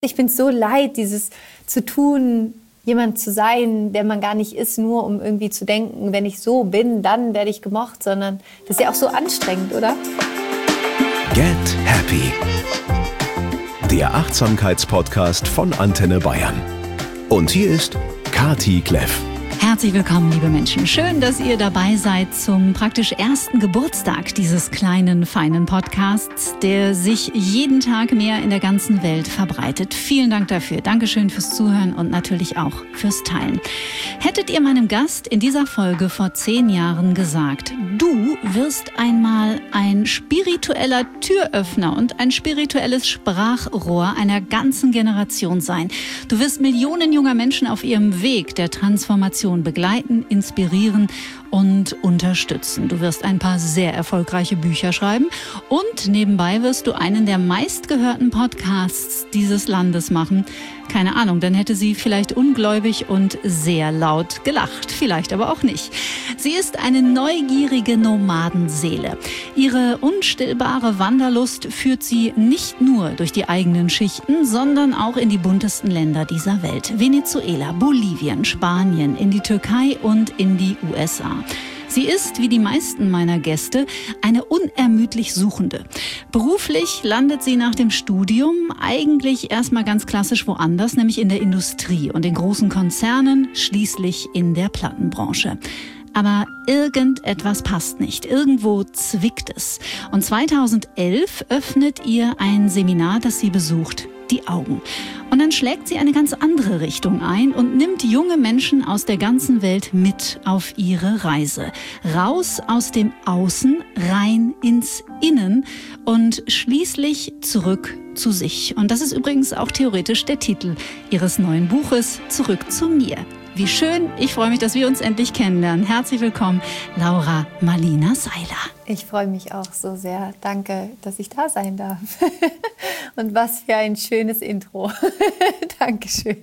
Ich bin so leid, dieses zu tun, jemand zu sein, der man gar nicht ist, nur um irgendwie zu denken, wenn ich so bin, dann werde ich gemocht, sondern das ist ja auch so anstrengend, oder? Get Happy. Der Achtsamkeitspodcast von Antenne Bayern. Und hier ist Kati Kleff. Herzlich willkommen, liebe Menschen. Schön, dass ihr dabei seid zum praktisch ersten Geburtstag dieses kleinen, feinen Podcasts, der sich jeden Tag mehr in der ganzen Welt verbreitet. Vielen Dank dafür. Dankeschön fürs Zuhören und natürlich auch fürs Teilen. Hättet ihr meinem Gast in dieser Folge vor 10 Jahren gesagt, du wirst einmal ein spiritueller Türöffner und ein spirituelles Sprachrohr einer ganzen Generation sein. Du wirst Millionen junger Menschen auf ihrem Weg der Transformation begleiten, inspirieren und unterstützen. Du wirst ein paar sehr erfolgreiche Bücher schreiben und nebenbei wirst du einen der meistgehörten Podcasts dieses Landes machen. Keine Ahnung, dann hätte sie vielleicht ungläubig und sehr laut gelacht, vielleicht aber auch nicht. Sie ist eine neugierige Nomadenseele. Ihre unstillbare Wanderlust führt sie nicht nur durch die eigenen Schichten, sondern auch in die buntesten Länder dieser Welt. Venezuela, Bolivien, Spanien, in die Türkei und in die USA. Sie ist, wie die meisten meiner Gäste, eine unermüdlich Suchende. Beruflich landet sie nach dem Studium eigentlich erstmal ganz klassisch woanders, nämlich in der Industrie und in großen Konzernen, schließlich in der Plattenbranche. Aber irgendetwas passt nicht. Irgendwo zwickt es. Und 2011 öffnet ihr ein Seminar, das sie besucht, die Augen. Und dann schlägt sie eine ganz andere Richtung ein und nimmt junge Menschen aus der ganzen Welt mit auf ihre Reise. Raus aus dem Außen, rein ins Innen und schließlich zurück zu sich. Und das ist übrigens auch theoretisch der Titel ihres neuen Buches, Zurück zu mir. Wie schön, ich freue mich, dass wir uns endlich kennenlernen. Herzlich willkommen, Laura Marlina Seiler. Ich freue mich auch so sehr. Danke, dass ich da sein darf. Und was für ein schönes Intro. Dankeschön.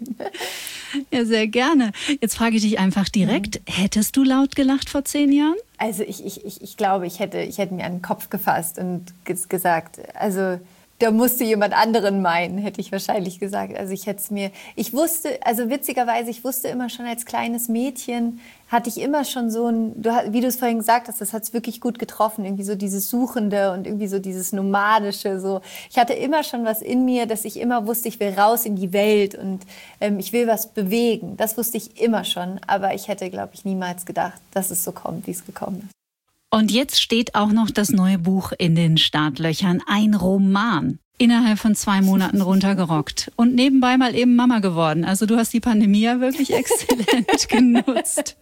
Ja, sehr gerne. Jetzt frage ich dich einfach direkt, hättest du laut gelacht vor 10 Jahren? Also ich glaube, ich hätte mir an den Kopf gefasst und gesagt, also da musste jemand anderen meinen, hätte ich wahrscheinlich gesagt. Also ich wusste, also witzigerweise, ich wusste immer schon als kleines Mädchen, hatte ich immer schon so wie du es vorhin gesagt hast, das hat es wirklich gut getroffen, irgendwie so dieses Suchende und irgendwie so dieses Nomadische, so. Ich hatte immer schon was in mir, dass ich immer wusste, ich will raus in die Welt und ich will was bewegen. Das wusste ich immer schon, aber ich hätte, glaube ich, niemals gedacht, dass es so kommt, wie es gekommen ist. Und jetzt steht auch noch das neue Buch in den Startlöchern, ein Roman. Innerhalb von 2 Monaten runtergerockt und nebenbei mal eben Mama geworden. Also du hast die Pandemie ja wirklich exzellent genutzt.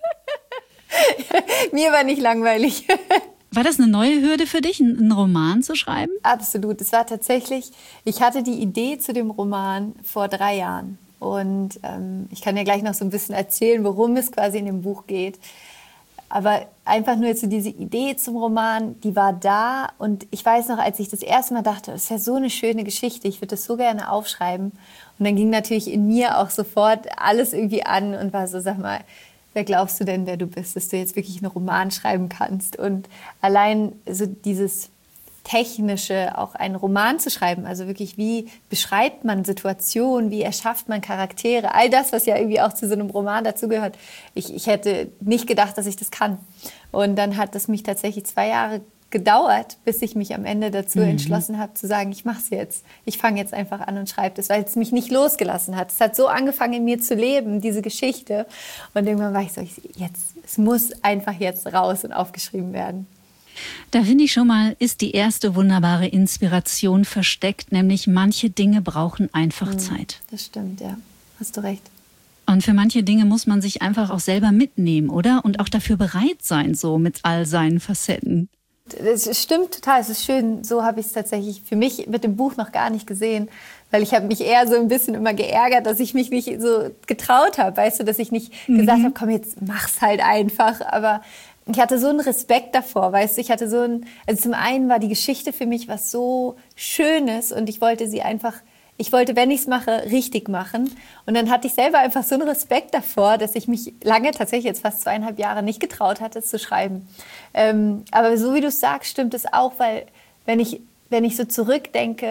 Mir war nicht langweilig. War das eine neue Hürde für dich, einen Roman zu schreiben? Absolut. Es war tatsächlich, ich hatte die Idee zu dem Roman vor 3 Jahren. Und ich kann ja gleich noch so ein bisschen erzählen, worum es quasi in dem Buch geht. Aber einfach nur jetzt so diese Idee zum Roman, die war da. Und ich weiß noch, als ich das erste Mal dachte, das ist ja so eine schöne Geschichte, ich würde das so gerne aufschreiben. Und dann ging natürlich in mir auch sofort alles irgendwie an und war so, sag mal, wer glaubst du denn, wer du bist, dass du jetzt wirklich einen Roman schreiben kannst? Und allein so dieses Technische, auch einen Roman zu schreiben, also wirklich, wie beschreibt man Situationen, wie erschafft man Charaktere, all das, was ja irgendwie auch zu so einem Roman dazugehört. Ich hätte nicht gedacht, dass ich das kann. Und dann hat es mich tatsächlich 2 Jahre gedauert, bis ich mich am Ende dazu entschlossen habe, zu sagen, ich mache es jetzt. Ich fange jetzt einfach an und schreibe das, weil es mich nicht losgelassen hat. Es hat so angefangen, in mir zu leben, diese Geschichte. Und irgendwann war ich so, es muss einfach jetzt raus und aufgeschrieben werden. Da finde ich schon mal, ist die erste wunderbare Inspiration versteckt, nämlich manche Dinge brauchen einfach Zeit. Das stimmt, ja. Hast du recht. Und für manche Dinge muss man sich einfach auch selber mitnehmen, oder? Und auch dafür bereit sein, so mit all seinen Facetten. Das stimmt total, es ist schön. So habe ich es tatsächlich für mich mit dem Buch noch gar nicht gesehen. Weil ich habe mich eher so ein bisschen immer geärgert, dass ich mich nicht so getraut habe. Weißt du, dass ich nicht gesagt habe, komm, jetzt mach's halt einfach. Aber ich hatte so einen Respekt davor, weißt du, also zum einen war die Geschichte für mich was so Schönes und ich wollte, wenn ich es mache, richtig machen. Und dann hatte ich selber einfach so einen Respekt davor, dass ich mich lange, tatsächlich jetzt fast 2,5 Jahre, nicht getraut hatte, es zu schreiben. Aber so wie du es sagst, stimmt es auch, weil wenn ich so zurückdenke,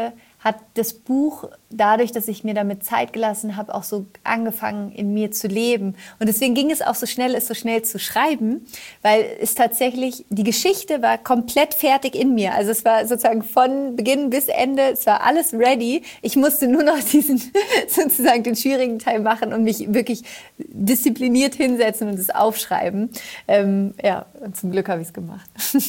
hat das Buch, dadurch, dass ich mir damit Zeit gelassen habe, auch so angefangen, in mir zu leben. Und deswegen ging es auch so schnell, es so schnell zu schreiben, weil es tatsächlich, die Geschichte war komplett fertig in mir. Also es war sozusagen von Beginn bis Ende, es war alles ready. Ich musste nur noch sozusagen den schwierigen Teil machen und mich wirklich diszipliniert hinsetzen und es aufschreiben. Und zum Glück habe ich es gemacht.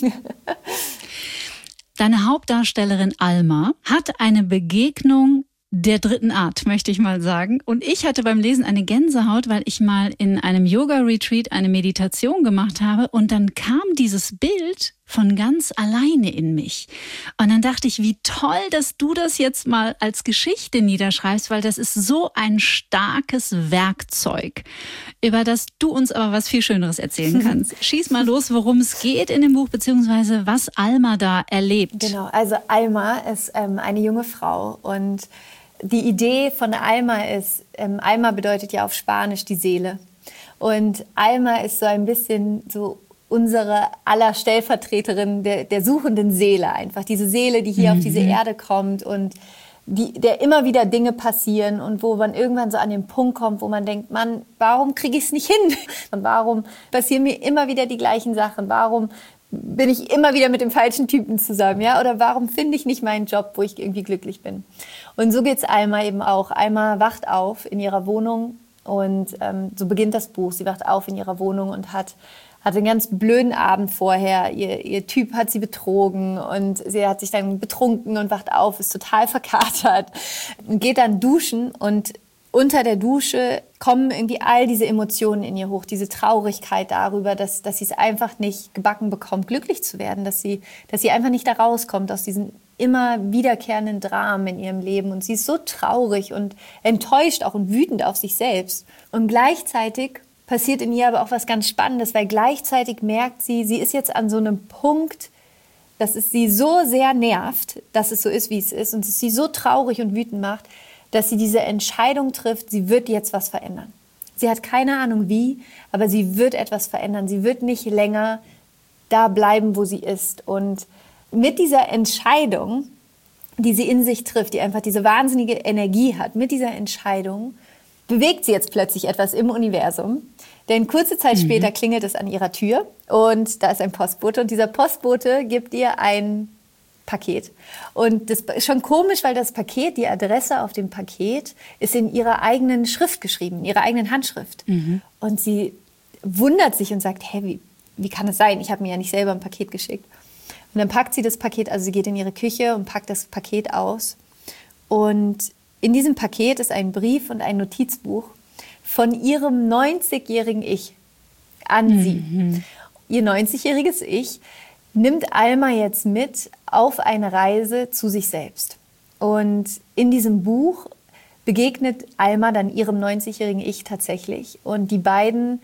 Deine Hauptdarstellerin Alma hat eine Begegnung der dritten Art, möchte ich mal sagen. Und ich hatte beim Lesen eine Gänsehaut, weil ich mal in einem Yoga-Retreat eine Meditation gemacht habe und dann kam dieses Bild von ganz alleine in mich. Und dann dachte ich, wie toll, dass du das jetzt mal als Geschichte niederschreibst, weil das ist so ein starkes Werkzeug, über das du uns aber was viel Schöneres erzählen kannst. Schieß mal los, worum es geht in dem Buch, beziehungsweise was Alma da erlebt. Genau, also Alma ist eine junge Frau und die Idee von Alma ist, Alma bedeutet ja auf Spanisch die Seele. Und Alma ist so ein bisschen so unsere aller Stellvertreterin der suchenden Seele einfach. Diese Seele, die hier auf diese Erde kommt und der immer wieder Dinge passieren und wo man irgendwann so an den Punkt kommt, wo man denkt, Mann, warum kriege ich es nicht hin? Und warum passieren mir immer wieder die gleichen Sachen? Warum bin ich immer wieder mit dem falschen Typen zusammen? Ja? Oder warum finde ich nicht meinen Job, wo ich irgendwie glücklich bin? Und so geht's Alma eben auch. Alma wacht auf in ihrer Wohnung und so beginnt das Buch. Sie wacht auf in ihrer Wohnung und hat einen ganz blöden Abend vorher. Ihr Typ hat sie betrogen und sie hat sich dann betrunken und wacht auf, ist total verkatert und geht dann duschen und unter der Dusche kommen irgendwie all diese Emotionen in ihr hoch, diese Traurigkeit darüber, dass sie es einfach nicht gebacken bekommt, glücklich zu werden, dass sie einfach nicht da rauskommt aus diesen immer wiederkehrenden Dramen in ihrem Leben. Und sie ist so traurig und enttäuscht auch und wütend auf sich selbst. Und gleichzeitig passiert in ihr aber auch was ganz Spannendes, weil gleichzeitig merkt sie ist jetzt an so einem Punkt, dass es sie so sehr nervt, dass es so ist, wie es ist, und es sie so traurig und wütend macht, dass sie diese Entscheidung trifft, sie wird jetzt was verändern. Sie hat keine Ahnung wie, aber sie wird etwas verändern. Sie wird nicht länger da bleiben, wo sie ist. Und mit dieser Entscheidung, die sie in sich trifft, die einfach diese wahnsinnige Energie hat, mit dieser Entscheidung bewegt sie jetzt plötzlich etwas im Universum. Denn kurze Zeit später klingelt es an ihrer Tür und da ist ein Postbote. Und dieser Postbote gibt ihr ein Paket. Und das ist schon komisch, weil das Paket, die Adresse auf dem Paket, ist in ihrer eigenen Schrift geschrieben, in ihrer eigenen Handschrift. Und sie wundert sich und sagt, hey, wie kann das sein? Ich habe mir ja nicht selber ein Paket geschickt. Und dann packt sie das Paket, also sie geht in ihre Küche und packt das Paket aus. Und in diesem Paket ist ein Brief und ein Notizbuch von ihrem 90-jährigen Ich an sie. Ihr 90-jähriges Ich nimmt Alma jetzt mit auf eine Reise zu sich selbst. Und in diesem Buch begegnet Alma dann ihrem 90-jährigen Ich tatsächlich. Und die beiden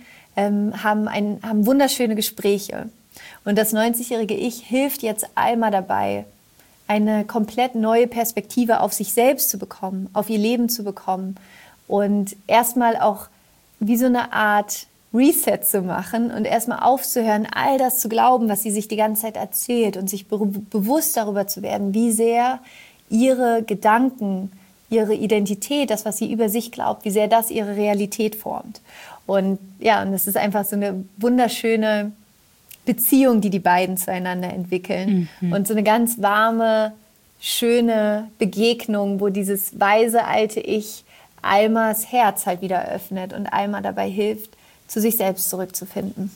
haben wunderschöne Gespräche. Und das 90-jährige Ich hilft jetzt Alma dabei, eine komplett neue Perspektive auf sich selbst zu bekommen, auf ihr Leben zu bekommen und erstmal auch wie so eine Art Reset zu machen und erstmal aufzuhören, all das zu glauben, was sie sich die ganze Zeit erzählt und sich bewusst darüber zu werden, wie sehr ihre Gedanken, ihre Identität, das, was sie über sich glaubt, wie sehr das ihre Realität formt. Und ja, und das ist einfach so eine wunderschöne Beziehung, die beiden zueinander entwickeln. Und so eine ganz warme, schöne Begegnung, wo dieses weise alte Ich Almas Herz halt wieder öffnet und Alma dabei hilft, zu sich selbst zurückzufinden.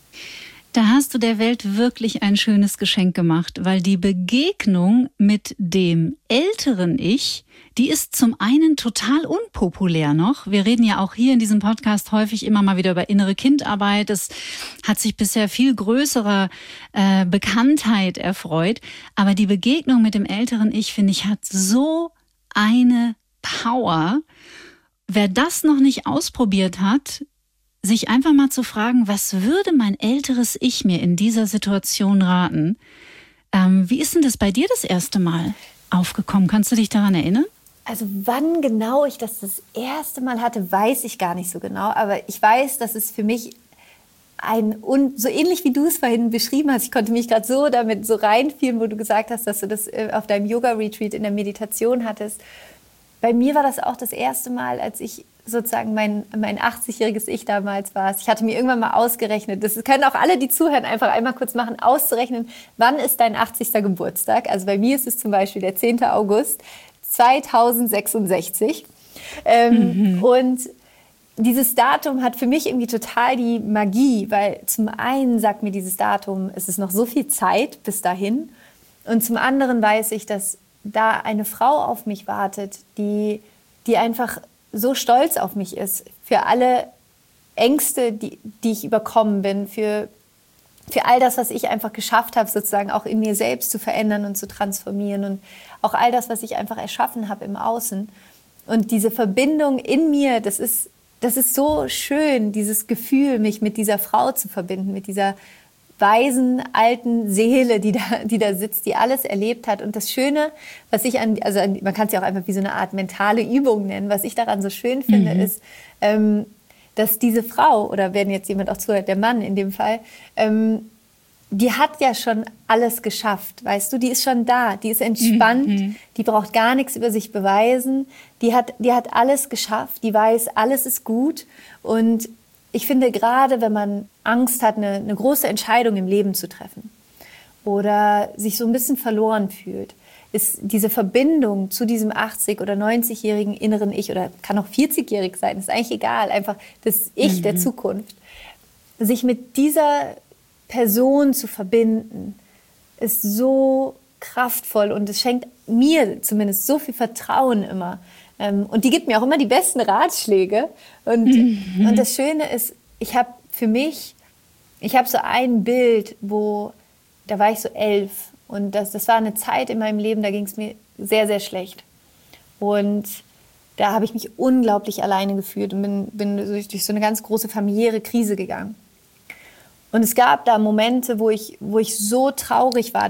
Da hast du der Welt wirklich ein schönes Geschenk gemacht, weil die Begegnung mit dem älteren Ich, die ist zum einen total unpopulär noch. Wir reden ja auch hier in diesem Podcast häufig immer mal wieder über innere Kindarbeit. Es hat sich bisher viel größerer Bekanntheit erfreut. Aber die Begegnung mit dem älteren Ich, finde ich, hat so eine Power. Wer das noch nicht ausprobiert hat, sich einfach mal zu fragen, was würde mein älteres Ich mir in dieser Situation raten? Wie ist denn das bei dir das erste Mal aufgekommen? Kannst du dich daran erinnern? Also wann genau ich das erste Mal hatte, weiß ich gar nicht so genau. Aber ich weiß, dass es für mich so ähnlich wie du es vorhin beschrieben hast, ich konnte mich gerade so damit so reinfühlen, wo du gesagt hast, dass du das auf deinem Yoga-Retreat in der Meditation hattest. Bei mir war das auch das erste Mal, als ich sozusagen mein 80-jähriges Ich damals war. Ich hatte mir irgendwann mal ausgerechnet, das können auch alle, die zuhören, einfach einmal kurz machen, auszurechnen, wann ist dein 80. Geburtstag? Also bei mir ist es zum Beispiel der 10. August 2066. Und dieses Datum hat für mich irgendwie total die Magie, weil zum einen sagt mir dieses Datum, es ist noch so viel Zeit bis dahin. Und zum anderen weiß ich, dass da eine Frau auf mich wartet, die einfach so stolz auf mich ist, für alle Ängste, die ich überkommen bin, für all das, was ich einfach geschafft habe, sozusagen auch in mir selbst zu verändern und zu transformieren und auch all das, was ich einfach erschaffen habe im Außen. Und diese Verbindung in mir, das ist so schön, dieses Gefühl, mich mit dieser Frau zu verbinden, mit dieser weisen, alten Seele, die da sitzt, die alles erlebt hat. Und das Schöne, was ich man kann es ja auch einfach wie so eine Art mentale Übung nennen, was ich daran so schön finde, ist, dass diese Frau, oder wenn jetzt jemand auch zuhört, der Mann in dem Fall, die hat ja schon alles geschafft, weißt du, die ist schon da, die ist entspannt, die braucht gar nichts über sich beweisen, die hat alles geschafft, die weiß, alles ist gut. Und ich finde, gerade wenn man Angst hat, eine große Entscheidung im Leben zu treffen oder sich so ein bisschen verloren fühlt, ist diese Verbindung zu diesem 80- oder 90-jährigen inneren Ich oder kann auch 40-jährig sein, ist eigentlich egal, einfach das Ich der Zukunft, sich mit dieser Person zu verbinden, ist so kraftvoll und es schenkt mir zumindest so viel Vertrauen immer. Und die gibt mir auch immer die besten Ratschläge. Und das Schöne ist, ich habe so ein Bild, da war ich so 11 und das war eine Zeit in meinem Leben, da ging es mir sehr, sehr schlecht. Und da habe ich mich unglaublich alleine gefühlt und bin durch so eine ganz große familiäre Krise gegangen. Und es gab da Momente, wo ich so traurig war,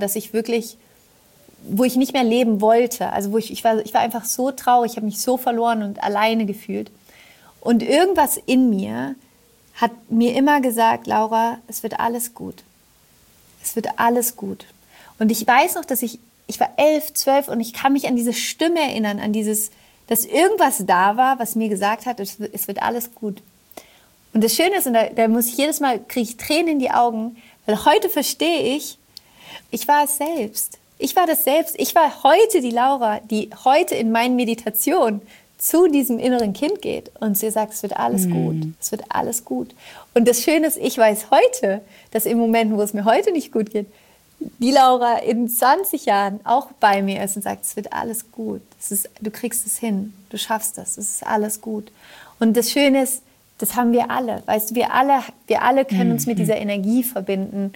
wo ich nicht mehr leben wollte. Also ich war einfach so traurig, ich habe mich so verloren und alleine gefühlt. Und irgendwas in mir hat mir immer gesagt, Laura, es wird alles gut. Es wird alles gut. Und ich weiß noch, dass ich war 11, 12 und ich kann mich an diese Stimme erinnern, dass irgendwas da war, was mir gesagt hat, es wird alles gut. Und das Schöne ist, und da muss ich jedes Mal, kriege ich Tränen in die Augen, weil heute verstehe ich war es selbst. Ich war das selbst. Ich war heute die Laura, die heute in meinen Meditationen zu diesem inneren Kind geht und sie sagt, es wird alles gut. Es wird alles gut. Und das Schöne ist, ich weiß heute, dass in Momenten, wo es mir heute nicht gut geht, die Laura in 20 Jahren auch bei mir ist und sagt, es wird alles gut. Du kriegst es hin. Du schaffst das. Es ist alles gut. Und das Schöne ist, das haben wir alle. Weißt du, wir alle können uns mit dieser Energie verbinden.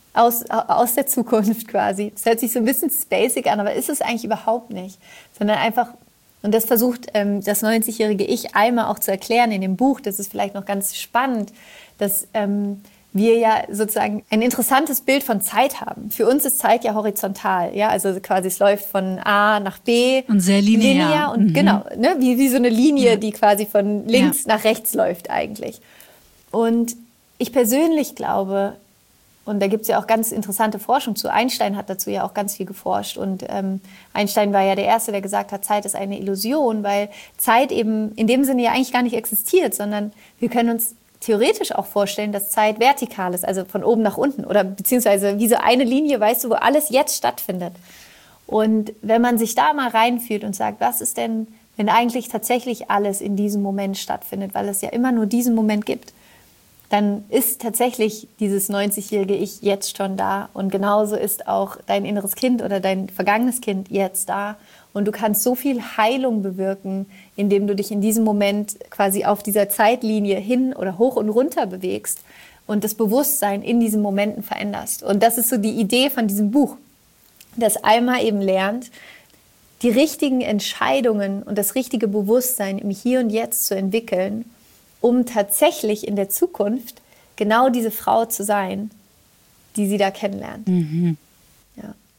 Aus der Zukunft quasi. Das hört sich so ein bisschen basic an, aber ist es eigentlich überhaupt nicht. Sondern einfach, und das versucht das 90-jährige Ich einmal auch zu erklären in dem Buch, das ist vielleicht noch ganz spannend, dass wir ja sozusagen ein interessantes Bild von Zeit haben. Für uns ist Zeit ja horizontal, ja, also quasi es läuft von A nach B. Und sehr linear. Und genau, ne, wie so eine Linie, die quasi von links nach rechts läuft eigentlich. Und ich persönlich glaube, und da gibt es ja auch ganz interessante Forschung zu. Einstein hat dazu ja auch ganz viel geforscht. Und Einstein war ja der Erste, der gesagt hat, Zeit ist eine Illusion, weil Zeit eben in dem Sinne ja eigentlich gar nicht existiert, sondern wir können uns theoretisch auch vorstellen, dass Zeit vertikal ist, also von oben nach unten oder beziehungsweise wie so eine Linie, weißt du, wo alles jetzt stattfindet. Und wenn man sich da mal reinfühlt und sagt, was ist denn, wenn eigentlich tatsächlich alles in diesem Moment stattfindet, weil es ja immer nur diesen Moment gibt, dann ist tatsächlich dieses 90-jährige Ich jetzt schon da. Und genauso ist auch dein inneres Kind oder dein vergangenes Kind jetzt da. Und du kannst so viel Heilung bewirken, indem du dich in diesem Moment quasi auf dieser Zeitlinie hin oder hoch und runter bewegst und das Bewusstsein in diesen Momenten veränderst. Und das ist so die Idee von diesem Buch, dass Alma eben lernt, die richtigen Entscheidungen und das richtige Bewusstsein im Hier und Jetzt zu entwickeln, um tatsächlich in der Zukunft genau diese Frau zu sein, die sie da kennenlernt. Mhm. Ja.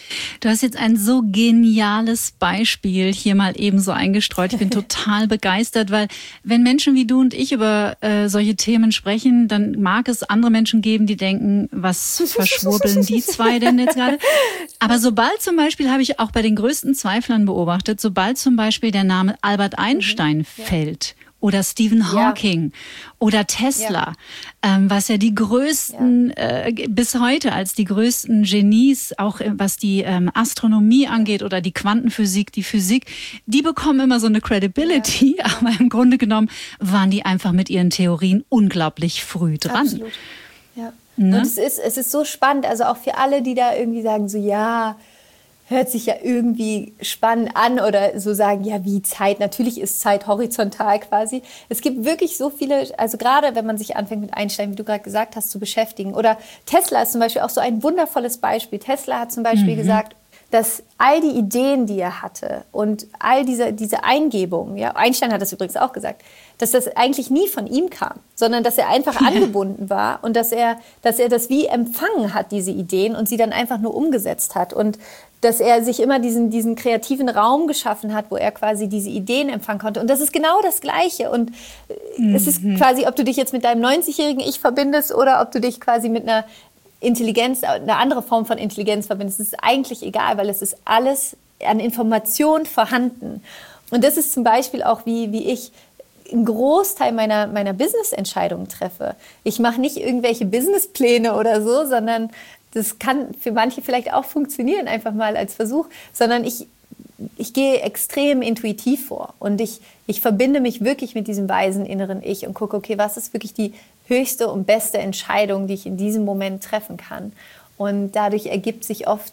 Du hast jetzt ein so geniales Beispiel hier mal eben so eingestreut. Ich bin total begeistert, weil wenn Menschen wie du und ich über solche Themen sprechen, dann mag es andere Menschen geben, die denken, was verschwurbeln die zwei denn jetzt gerade? Aber sobald zum Beispiel, habe ich auch bei den größten Zweiflern beobachtet, sobald zum Beispiel der Name Albert Einstein fällt, oder Stephen Hawking oder Tesla, was ja die größten, bis heute als die größten Genies, auch was die Astronomie angeht oder die Quantenphysik, die Physik, die bekommen immer so eine Credibility, aber im Grunde genommen waren die einfach mit ihren Theorien unglaublich früh dran. Absolut. Ja. Ne? Und es ist so spannend, also auch für alle, die da irgendwie sagen, so hört sich ja irgendwie spannend an oder so sagen, ja, wie Zeit, natürlich ist Zeit horizontal quasi. Es gibt wirklich so viele, also gerade wenn man sich anfängt mit Einstein, wie du gerade gesagt hast, zu beschäftigen. Oder Tesla ist zum Beispiel auch so ein wundervolles Beispiel. Tesla hat zum Beispiel gesagt, dass all die Ideen, die er hatte und all diese Eingebungen, ja, Einstein hat das übrigens auch gesagt, dass das eigentlich nie von ihm kam, sondern dass er einfach angebunden war und dass er das wie empfangen hat, diese Ideen, und sie dann einfach nur umgesetzt hat. Und dass er sich immer diesen kreativen Raum geschaffen hat, wo er quasi diese Ideen empfangen konnte. Und das ist genau das Gleiche. Und es ist quasi, ob du dich jetzt mit deinem 90-jährigen Ich verbindest oder ob du dich quasi mit einer Intelligenz, eine andere Form von Intelligenz verbindest. Es ist eigentlich egal, weil es ist alles an Information vorhanden. Und das ist zum Beispiel auch, wie ich einen Großteil meiner Business-Entscheidungen treffe. Ich mache nicht irgendwelche Businesspläne oder so, sondern das kann für manche vielleicht auch funktionieren, einfach mal als Versuch, sondern ich gehe extrem intuitiv vor und ich verbinde mich wirklich mit diesem weisen inneren Ich und gucke, okay, was ist wirklich die höchste und beste Entscheidung, die ich in diesem Moment treffen kann. Und dadurch ergeben sich oft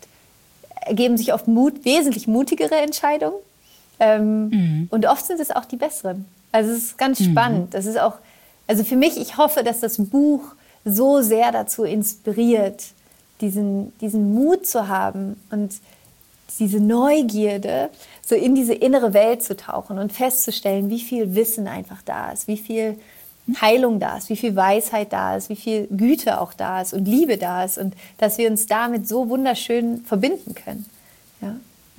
wesentlich mutigere Entscheidungen und oft sind es auch die besseren. Also es ist ganz spannend. Das ist auch, also für mich, ich hoffe, dass das Buch so sehr dazu inspiriert, diesen Mut zu haben und diese Neugierde, so in diese innere Welt zu tauchen und festzustellen, wie viel Wissen einfach da ist, wie viel Heilung da ist, wie viel Weisheit da ist, wie viel Güte auch da ist und Liebe da ist und dass wir uns damit so wunderschön verbinden können. Ja.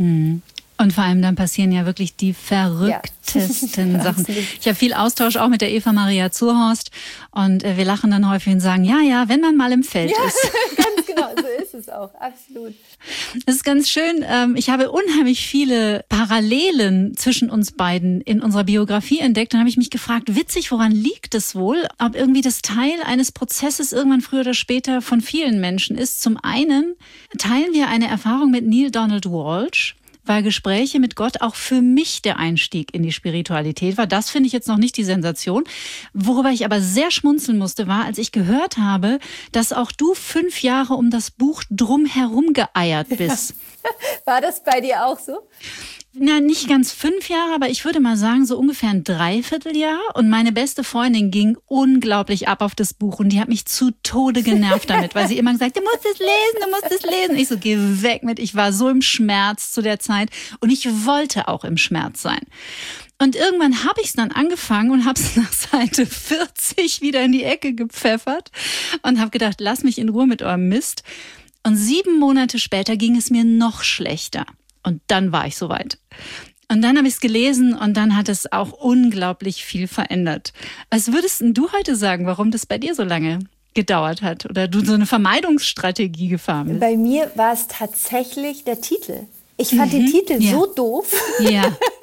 Und vor allem dann passieren ja wirklich die verrücktesten Sachen. Ich habe viel Austausch auch mit der Eva Maria Zurhorst und wir lachen dann häufig und sagen, ja, wenn man mal im Feld ist. Ganz genau, so ist es auch, absolut. Das ist ganz schön. Ich habe unheimlich viele Parallelen zwischen uns beiden in unserer Biografie entdeckt. Dann habe ich mich gefragt, witzig, woran liegt es wohl? Ob irgendwie das Teil eines Prozesses irgendwann früher oder später von vielen Menschen ist. Zum einen teilen wir eine Erfahrung mit Neale Donald Walsch, weil Gespräche mit Gott auch für mich der Einstieg in die Spiritualität war. Das finde ich jetzt noch nicht die Sensation. Worüber ich aber sehr schmunzeln musste, war, als ich gehört habe, dass auch du 5 Jahre um das Buch drumherum geeiert bist. War das bei dir auch so? Na, nicht ganz 5 Jahre, aber ich würde mal sagen, so ungefähr ein Dreivierteljahr. Und meine beste Freundin ging unglaublich ab auf das Buch und die hat mich zu Tode genervt damit, weil sie immer gesagt, du musst es lesen. Ich so, geh weg mit. Ich war so im Schmerz zu der Zeit und ich wollte auch im Schmerz sein. Und irgendwann habe ich es dann angefangen und habe es nach Seite 40 wieder in die Ecke gepfeffert und habe gedacht, lass mich in Ruhe mit eurem Mist. Und 7 Monate später ging es mir noch schlechter. Und dann war ich soweit. Und dann habe ich es gelesen und dann hat es auch unglaublich viel verändert. Was würdest du heute sagen, warum das bei dir so lange gedauert hat oder du so eine Vermeidungsstrategie gefahren bist? Bei mir war es tatsächlich der Titel. Ich fand den Titel so doof. Ja.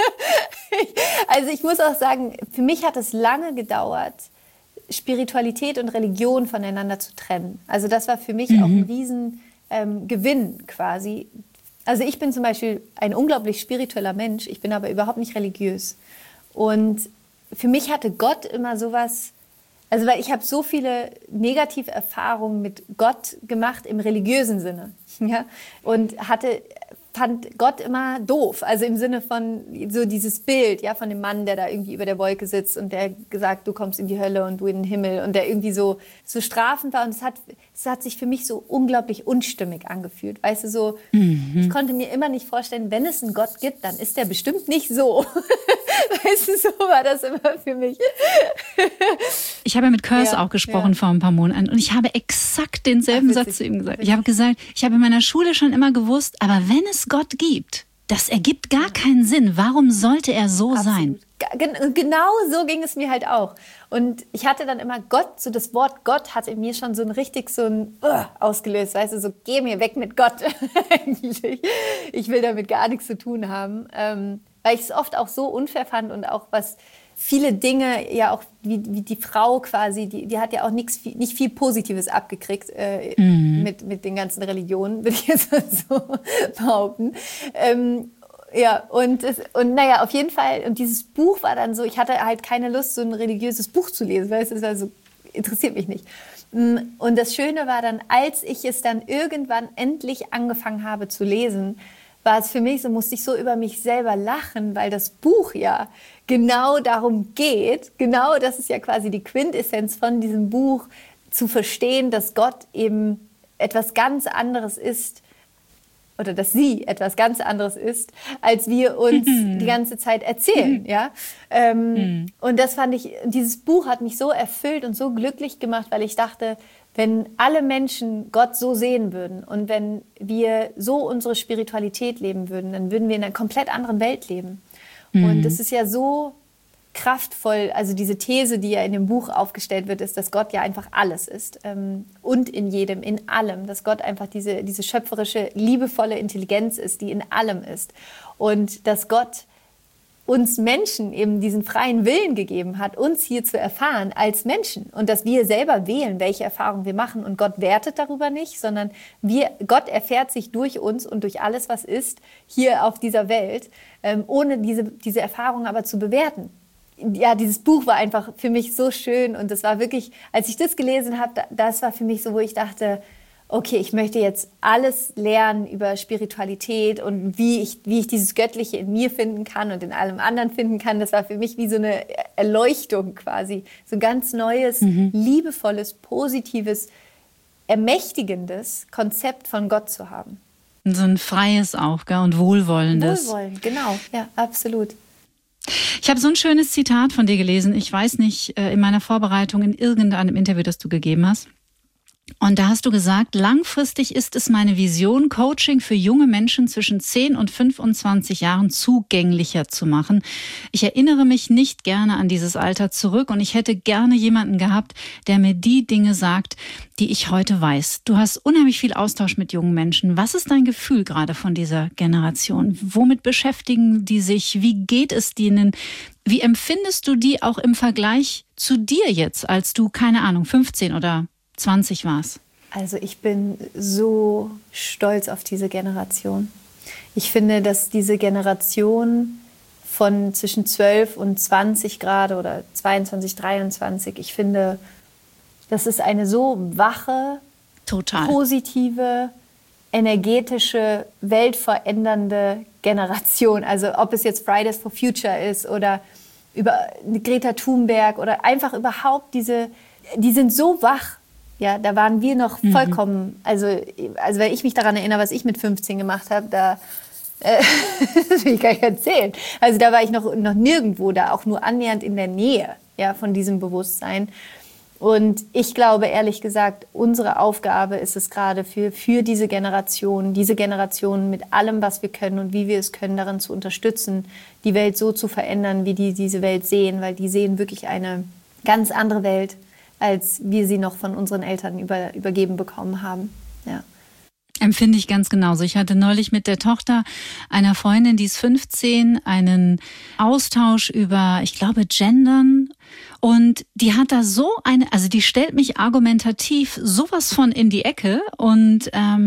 Also ich muss auch sagen, für mich hat es lange gedauert, Spiritualität und Religion voneinander zu trennen. Also das war für mich auch ein riesen Gewinn quasi. Also ich bin zum Beispiel ein unglaublich spiritueller Mensch, ich bin aber überhaupt nicht religiös. Und für mich hatte Gott immer sowas, also weil ich habe so viele negative Erfahrungen mit Gott gemacht im religiösen Sinne. Ja? Und fand Gott immer doof, also im Sinne von so dieses Bild, ja, von dem Mann, der da irgendwie über der Wolke sitzt und der gesagt, du kommst in die Hölle und du in den Himmel und der irgendwie so strafend war und es hat sich für mich so unglaublich unstimmig angefühlt, weißt du, so, ich konnte mir immer nicht vorstellen, wenn es einen Gott gibt, dann ist der bestimmt nicht so, weißt du, so war das immer für mich. Ich habe ja mit Curse auch gesprochen vor ein paar Monaten und ich habe exakt denselben Satz zu ihm gesagt. Ich habe gesagt, ich habe in meiner Schule schon immer gewusst, aber wenn es Gott gibt, das ergibt gar keinen Sinn. Warum sollte er so sein? Genau so ging es mir halt auch. Und ich hatte dann immer Gott, so das Wort Gott hat in mir schon so ein ausgelöst, weißt du, so geh mir weg mit Gott eigentlich. Ich will damit gar nichts zu tun haben, weil ich es oft auch so unfair fand und auch was viele Dinge, ja auch wie die Frau quasi, die hat ja auch nicht viel Positives abgekriegt mit den ganzen Religionen, würde ich jetzt mal so behaupten. Ja, und naja, auf jeden Fall, und dieses Buch war dann so, ich hatte halt keine Lust, so ein religiöses Buch zu lesen, weil es war so, interessiert mich nicht. Und das Schöne war dann, als ich es dann irgendwann endlich angefangen habe zu lesen, war es für mich so, musste ich so über mich selber lachen, weil das Buch ja genau darum geht, genau das ist ja quasi die Quintessenz von diesem Buch, zu verstehen, dass Gott eben etwas ganz anderes ist, oder dass sie etwas ganz anderes ist, als wir uns die ganze Zeit erzählen. Ja? Und das fand ich, dieses Buch hat mich so erfüllt und so glücklich gemacht, weil ich dachte, wenn alle Menschen Gott so sehen würden und wenn wir so unsere Spiritualität leben würden, dann würden wir in einer komplett anderen Welt leben. Und es ist ja so kraftvoll, also diese These, die ja in dem Buch aufgestellt wird, ist, dass Gott ja einfach alles ist und in jedem, in allem, dass Gott einfach diese schöpferische, liebevolle Intelligenz ist, die in allem ist und dass Gott uns Menschen eben diesen freien Willen gegeben hat, uns hier zu erfahren als Menschen und dass wir selber wählen, welche Erfahrungen wir machen und Gott wertet darüber nicht, sondern Gott erfährt sich durch uns und durch alles, was ist, hier auf dieser Welt, ohne diese Erfahrung aber zu bewerten. Ja, dieses Buch war einfach für mich so schön und das war wirklich, als ich das gelesen habe, das war für mich so, wo ich dachte, okay, ich möchte jetzt alles lernen über Spiritualität und wie ich dieses Göttliche in mir finden kann und in allem anderen finden kann. Das war für mich wie so eine Erleuchtung quasi, so ein ganz neues, liebevolles, positives, ermächtigendes Konzept von Gott zu haben. So ein freies auch, gell? Und wohlwollendes. Wohlwollend, genau, ja, absolut. Ich habe so ein schönes Zitat von dir gelesen. Ich weiß nicht, in meiner Vorbereitung in irgendeinem Interview, das du gegeben hast. Und da hast du gesagt, langfristig ist es meine Vision, Coaching für junge Menschen zwischen 10 und 25 Jahren zugänglicher zu machen. Ich erinnere mich nicht gerne an dieses Alter zurück und ich hätte gerne jemanden gehabt, der mir die Dinge sagt, die ich heute weiß. Du hast unheimlich viel Austausch mit jungen Menschen. Was ist dein Gefühl gerade von dieser Generation? Womit beschäftigen die sich? Wie geht es denen? Wie empfindest du die auch im Vergleich zu dir jetzt, als du, keine Ahnung, 15 oder 20 war's? Also ich bin so stolz auf diese Generation. Ich finde, dass diese Generation von zwischen 12 und 20 gerade oder 22, 23, ich finde, das ist eine so wache, positive, energetische, weltverändernde Generation. Also ob es jetzt Fridays for Future ist oder über Greta Thunberg oder einfach überhaupt die sind so wach. Ja, da waren wir noch vollkommen, also wenn ich mich daran erinnere, was ich mit 15 gemacht habe, das will ich gar nicht erzählen. Also da war ich noch nirgendwo, da auch nur annähernd in der Nähe, ja, von diesem Bewusstsein. Und ich glaube, ehrlich gesagt, unsere Aufgabe ist es gerade für diese Generation mit allem, was wir können und wie wir es können, darin zu unterstützen, die Welt so zu verändern, wie die diese Welt sehen, weil die sehen wirklich eine ganz andere Welt, als wir sie noch von unseren Eltern übergeben bekommen haben. Ja. Empfinde ich ganz genauso. Ich hatte neulich mit der Tochter einer Freundin, die ist 15, einen Austausch über, ich glaube, Gendern. Und die hat da also die stellt mich argumentativ sowas von in die Ecke und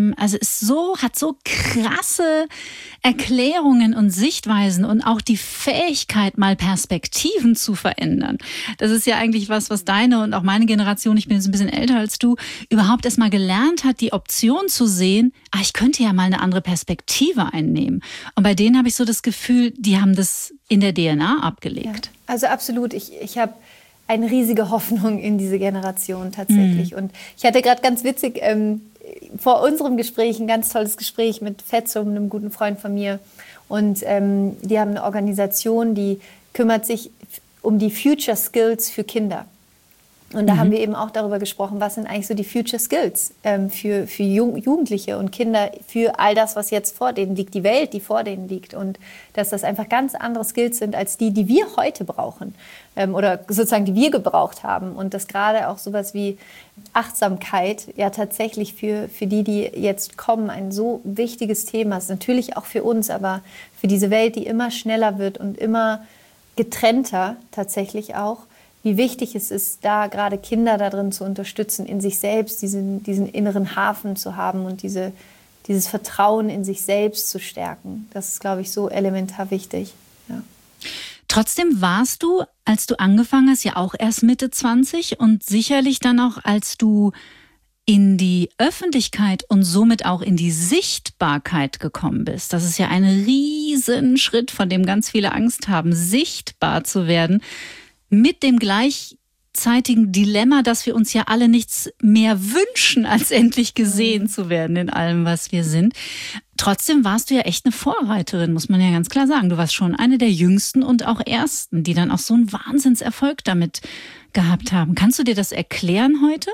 hat so krasse Erklärungen und Sichtweisen und auch die Fähigkeit, mal Perspektiven zu verändern. Das ist ja eigentlich was deine und auch meine Generation, ich bin jetzt ein bisschen älter als du, überhaupt erst mal gelernt hat, die Option zu sehen, ich könnte ja mal eine andere Perspektive einnehmen. Und bei denen habe ich so das Gefühl, die haben das in der DNA abgelegt. Ja, also absolut. Ich habe eine riesige Hoffnung in diese Generation tatsächlich. Und ich hatte gerade ganz witzig vor unserem Gespräch ein ganz tolles Gespräch mit Fetzum, einem guten Freund von mir. Und die haben eine Organisation, die kümmert sich um die Future Skills für Kinder. Und da haben wir eben auch darüber gesprochen, was sind eigentlich so die Future Skills für Jugendliche und Kinder, für all das, was jetzt vor denen liegt, die Welt, die vor denen liegt. Und dass das einfach ganz andere Skills sind als die wir heute brauchen oder sozusagen die wir gebraucht haben. Und dass gerade auch sowas wie Achtsamkeit ja tatsächlich für die jetzt kommen, ein so wichtiges Thema ist. Natürlich auch für uns, aber für diese Welt, die immer schneller wird und immer getrennter tatsächlich auch. Wie wichtig es ist, da gerade Kinder darin zu unterstützen, in sich selbst diesen inneren Hafen zu haben und dieses Vertrauen in sich selbst zu stärken. Das ist, glaube ich, so elementar wichtig. Ja. Trotzdem warst du, als du angefangen hast, ja auch erst Mitte 20 und sicherlich dann auch, als du in die Öffentlichkeit und somit auch in die Sichtbarkeit gekommen bist. Das ist ja ein Riesenschritt, von dem ganz viele Angst haben, sichtbar zu werden. Mit dem gleichzeitigen Dilemma, dass wir uns ja alle nichts mehr wünschen, als endlich gesehen zu werden in allem, was wir sind. Trotzdem warst du ja echt eine Vorreiterin, muss man ja ganz klar sagen. Du warst schon eine der jüngsten und auch ersten, die dann auch so einen Wahnsinnserfolg damit gehabt haben. Kannst du dir das erklären heute?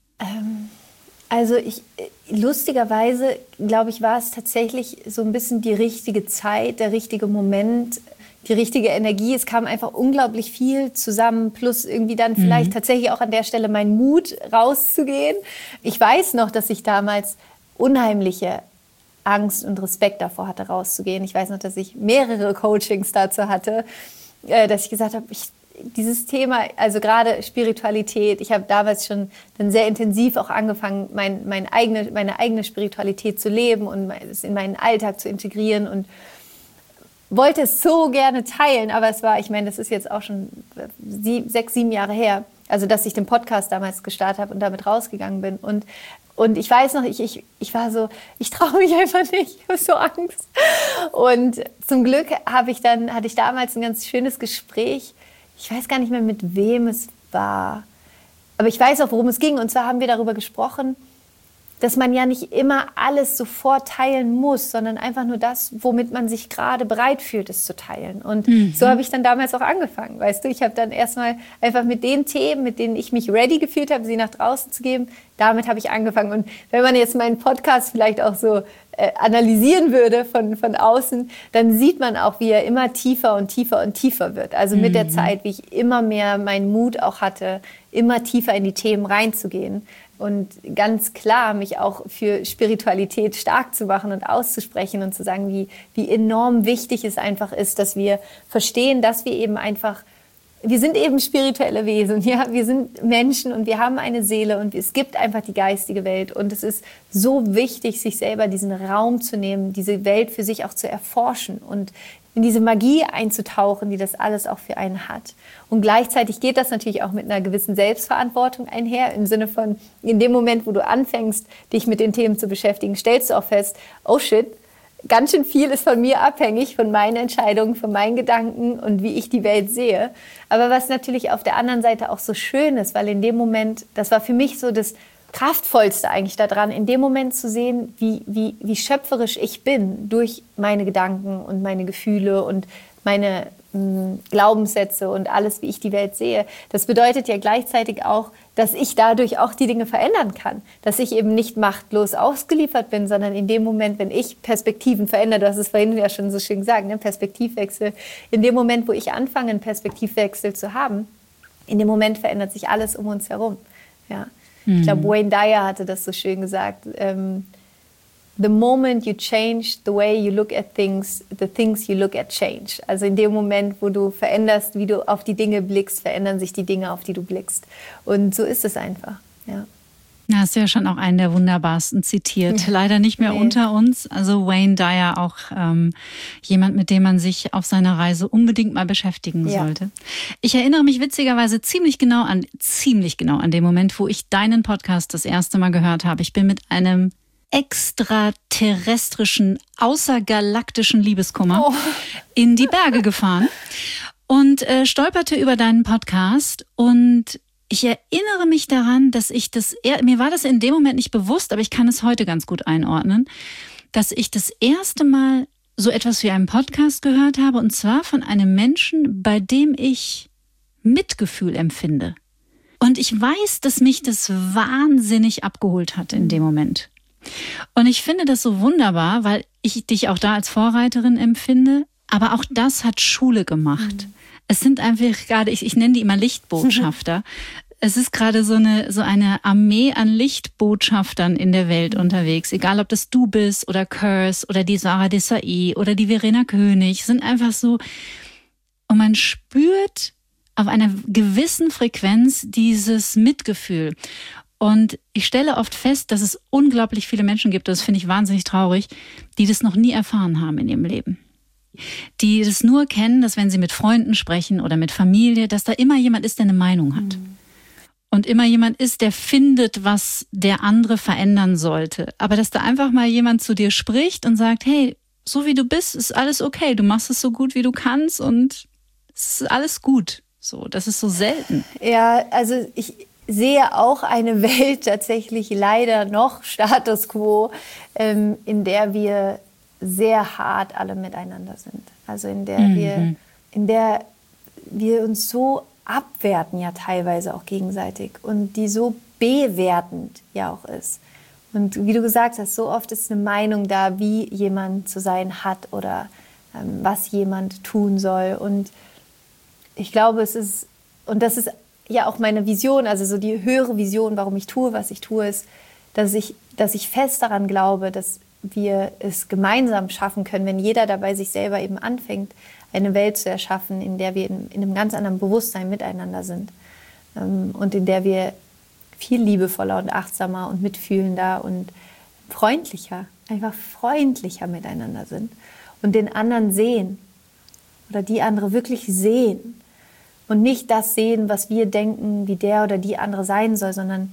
Also lustigerweise, glaube ich, war es tatsächlich so ein bisschen die richtige Zeit, der richtige Moment, die richtige Energie. Es kam einfach unglaublich viel zusammen, plus irgendwie dann vielleicht tatsächlich auch an der Stelle mein Mut, rauszugehen. Ich weiß noch, dass ich damals unheimliche Angst und Respekt davor hatte, rauszugehen. Ich weiß noch, dass ich mehrere Coachings dazu hatte, dass ich gesagt habe, dieses Thema, also gerade Spiritualität, ich habe damals schon dann sehr intensiv auch angefangen, meine eigene Spiritualität zu leben und es in meinen Alltag zu integrieren und wollte es so gerne teilen, aber es war, ich meine, das ist jetzt auch schon 6, 7 Jahre her, also dass ich den Podcast damals gestartet habe und damit rausgegangen bin. Und ich weiß noch, ich war so, ich traue mich einfach nicht, ich habe so Angst. Und zum Glück hatte ich damals ein ganz schönes Gespräch, ich weiß gar nicht mehr, mit wem es war, aber ich weiß auch, worum es ging. Und zwar haben wir darüber gesprochen, dass man ja nicht immer alles sofort teilen muss, sondern einfach nur das, womit man sich gerade bereit fühlt, es zu teilen. Und so habe ich dann damals auch angefangen, weißt du. Ich habe dann erstmal einfach mit den Themen, mit denen ich mich ready gefühlt habe, sie nach draußen zu geben, damit habe ich angefangen. Und wenn man jetzt meinen Podcast vielleicht auch so analysieren würde von außen, dann sieht man auch, wie er immer tiefer und tiefer und tiefer wird. Also mit der Zeit, wie ich immer mehr meinen Mut auch hatte, immer tiefer in die Themen reinzugehen. Und ganz klar mich auch für Spiritualität stark zu machen und auszusprechen und zu sagen, wie enorm wichtig es einfach ist, dass wir verstehen, dass wir eben einfach, wir sind eben spirituelle Wesen, ja? Wir sind Menschen und wir haben eine Seele und es gibt einfach die geistige Welt. Und es ist so wichtig, sich selber diesen Raum zu nehmen, diese Welt für sich auch zu erforschen und in diese Magie einzutauchen, die das alles auch für einen hat. Und gleichzeitig geht das natürlich auch mit einer gewissen Selbstverantwortung einher, im Sinne von, in dem Moment, wo du anfängst, dich mit den Themen zu beschäftigen, stellst du auch fest, oh shit, ganz schön viel ist von mir abhängig, von meinen Entscheidungen, von meinen Gedanken und wie ich die Welt sehe. Aber was natürlich auf der anderen Seite auch so schön ist, weil in dem Moment, das war für mich so das Kraftvollste eigentlich daran, in dem Moment zu sehen, wie schöpferisch ich bin durch meine Gedanken und meine Gefühle und meine Glaubenssätze und alles, wie ich die Welt sehe. Das bedeutet ja gleichzeitig auch, dass ich dadurch auch die Dinge verändern kann. Dass ich eben nicht machtlos ausgeliefert bin, sondern in dem Moment, wenn ich Perspektiven verändere, du hast es vorhin ja schon so schön gesagt, ne? Perspektivwechsel, in dem Moment, wo ich anfange, einen Perspektivwechsel zu haben, in dem Moment verändert sich alles um uns herum. Ja. Ich glaube, Wayne Dyer hatte das so schön gesagt. The moment you change the way you look at things, the things you look at change. Also in dem Moment, wo du veränderst, wie du auf die Dinge blickst, verändern sich die Dinge, auf die du blickst. Und so ist es einfach, ja. Na, hast du ja schon auch einen der wunderbarsten zitiert. Leider nicht mehr unter uns. Also Wayne Dyer, auch jemand, mit dem man sich auf seiner Reise unbedingt mal beschäftigen sollte. Ich erinnere mich witzigerweise ziemlich genau an den Moment, wo ich deinen Podcast das erste Mal gehört habe. Ich bin mit einem extraterrestrischen, außergalaktischen Liebeskummer in die Berge gefahren und stolperte über deinen Podcast und ich erinnere mich daran, dass mir war das in dem Moment nicht bewusst, aber ich kann es heute ganz gut einordnen, dass ich das erste Mal so etwas wie einen Podcast gehört habe und zwar von einem Menschen, bei dem ich Mitgefühl empfinde. Und ich weiß, dass mich das wahnsinnig abgeholt hat in dem Moment. Und ich finde das so wunderbar, weil ich dich auch da als Vorreiterin empfinde. Aber auch das hat Schule gemacht. Es sind einfach gerade, ich nenne die immer Lichtbotschafter. Es ist gerade so eine Armee an Lichtbotschaftern in der Welt unterwegs. Egal, ob das du bist oder Curse oder die Sarah Desai oder die Verena König. Sind einfach so. Und man spürt auf einer gewissen Frequenz dieses Mitgefühl. Und ich stelle oft fest, dass es unglaublich viele Menschen gibt, das finde ich wahnsinnig traurig, die das noch nie erfahren haben in ihrem Leben. Die das nur kennen, dass wenn sie mit Freunden sprechen oder mit Familie, dass da immer jemand ist, der eine Meinung hat. Und immer jemand ist, der findet, was der andere verändern sollte. Aber dass da einfach mal jemand zu dir spricht und sagt, hey, so wie du bist, ist alles okay. Du machst es so gut, wie du kannst und es ist alles gut. So, das ist so selten. Ja, also ich sehe auch eine Welt tatsächlich leider noch Status quo, in der wir sehr hart alle miteinander sind. Also in der wir uns so abwerten ja teilweise auch gegenseitig und die so bewertend ja auch ist. Und wie du gesagt hast, so oft ist eine Meinung da, wie jemand zu sein hat oder was jemand tun soll. Und ich glaube, das ist ja auch meine Vision, also so die höhere Vision, warum ich tue, was ich tue, ist, dass ich fest daran glaube, dass wir es gemeinsam schaffen können, wenn jeder dabei sich selber eben anfängt, eine Welt zu erschaffen, in der wir in einem ganz anderen Bewusstsein miteinander sind und in der wir viel liebevoller und achtsamer und mitfühlender und freundlicher, einfach freundlicher miteinander sind und den anderen sehen oder die andere wirklich sehen und nicht das sehen, was wir denken, wie der oder die andere sein soll, sondern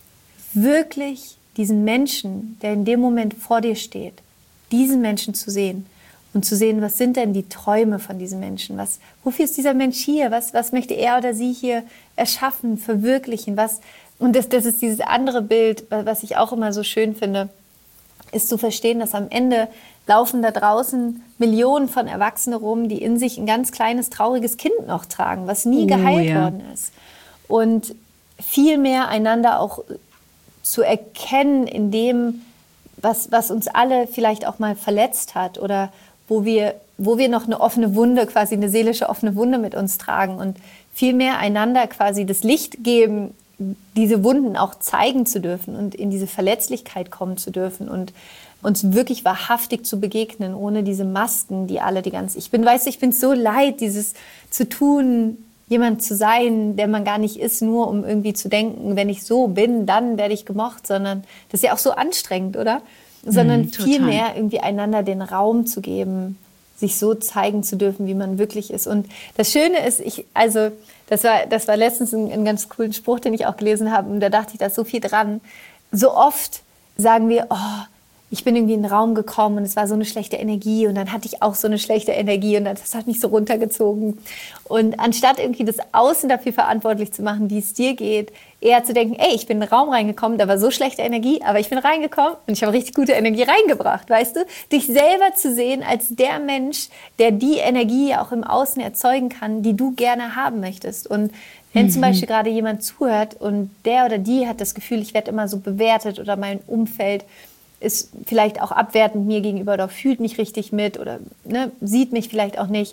wirklich diesen Menschen, der in dem Moment vor dir steht, diesen Menschen zu sehen und zu sehen, was sind denn die Träume von diesem Menschen? Wofür ist dieser Mensch hier? Was möchte er oder sie hier erschaffen, verwirklichen? Und das ist dieses andere Bild, was ich auch immer so schön finde, ist zu verstehen, dass am Ende laufen da draußen Millionen von Erwachsenen rum, die in sich ein ganz kleines, trauriges Kind noch tragen, was nie geheilt worden ist. Und viel mehr einander auch zu erkennen in dem, was uns alle vielleicht auch mal verletzt hat oder wo wir noch eine offene Wunde, quasi eine seelische offene Wunde mit uns tragen und viel mehr einander quasi das Licht geben, diese Wunden auch zeigen zu dürfen und in diese Verletzlichkeit kommen zu dürfen und uns wirklich wahrhaftig zu begegnen, ohne diese Masken, die alle ich bin so leid, dieses zu tun, jemand zu sein, der man gar nicht ist, nur um irgendwie zu denken, wenn ich so bin, dann werde ich gemocht, sondern das ist ja auch so anstrengend, oder? Sondern viel mehr irgendwie einander den Raum zu geben, sich so zeigen zu dürfen, wie man wirklich ist. Und das Schöne ist, das war letztens ein ganz coolen Spruch, den ich auch gelesen habe, und da dachte ich, da ist so viel dran. So oft sagen wir, oh, ich bin irgendwie in den Raum gekommen und es war so eine schlechte Energie und dann hatte ich auch so eine schlechte Energie und das hat mich so runtergezogen. Und anstatt irgendwie das Außen dafür verantwortlich zu machen, wie es dir geht, eher zu denken, ey, ich bin in den Raum reingekommen, da war so schlechte Energie, aber ich bin reingekommen und ich habe richtig gute Energie reingebracht, weißt du? Dich selber zu sehen als der Mensch, der die Energie auch im Außen erzeugen kann, die du gerne haben möchtest. Und wenn zum Beispiel gerade jemand zuhört und der oder die hat das Gefühl, ich werde immer so bewertet oder mein Umfeld ist vielleicht auch abwertend mir gegenüber oder fühlt nicht richtig mit oder sieht mich vielleicht auch nicht.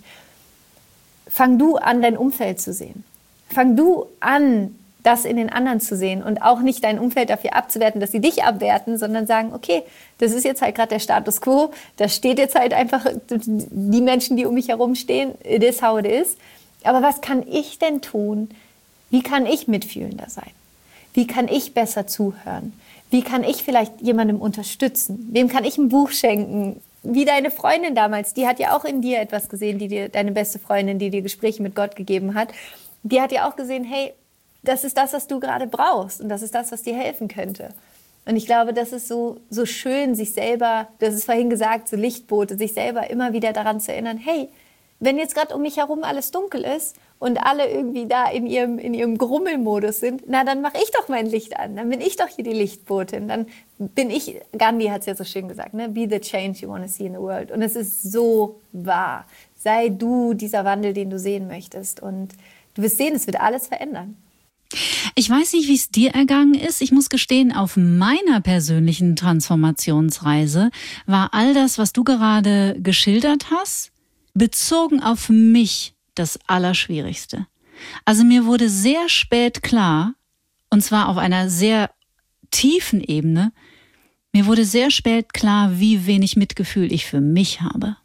Fang du an, dein Umfeld zu sehen. Fang du an, das in den anderen zu sehen und auch nicht dein Umfeld dafür abzuwerten, dass sie dich abwerten, sondern sagen, okay, das ist jetzt halt gerade der Status quo, da steht jetzt halt einfach die Menschen, die um mich herum stehen, it is how it is. Aber was kann ich denn tun? Wie kann ich mitfühlender sein? Wie kann ich besser zuhören? Wie kann ich vielleicht jemandem unterstützen? Wem kann ich ein Buch schenken? Wie deine Freundin damals, die hat ja auch in dir etwas gesehen, deine beste Freundin, die dir Gespräche mit Gott gegeben hat. Die hat ja auch gesehen, hey, das ist das, was du gerade brauchst und das ist das, was dir helfen könnte. Und ich glaube, das ist so schön, sich selber, das ist vorhin gesagt, so Lichtboote, sich selber immer wieder daran zu erinnern, hey, wenn jetzt gerade um mich herum alles dunkel ist und alle irgendwie da in ihrem Grummelmodus sind, na, dann mache ich doch mein Licht an. Dann bin ich doch hier die Lichtbotin. Dann bin ich, Gandhi hat es ja so schön gesagt, ne? Be the change you want to see in the world. Und es ist so wahr. Sei du dieser Wandel, den du sehen möchtest. Und du wirst sehen, es wird alles verändern. Ich weiß nicht, wie es dir ergangen ist. Ich muss gestehen, auf meiner persönlichen Transformationsreise war all das, was du gerade geschildert hast, bezogen auf mich das Allerschwierigste. Also mir wurde sehr spät klar, und zwar auf einer sehr tiefen Ebene, mir wurde sehr spät klar, wie wenig Mitgefühl ich für mich habe.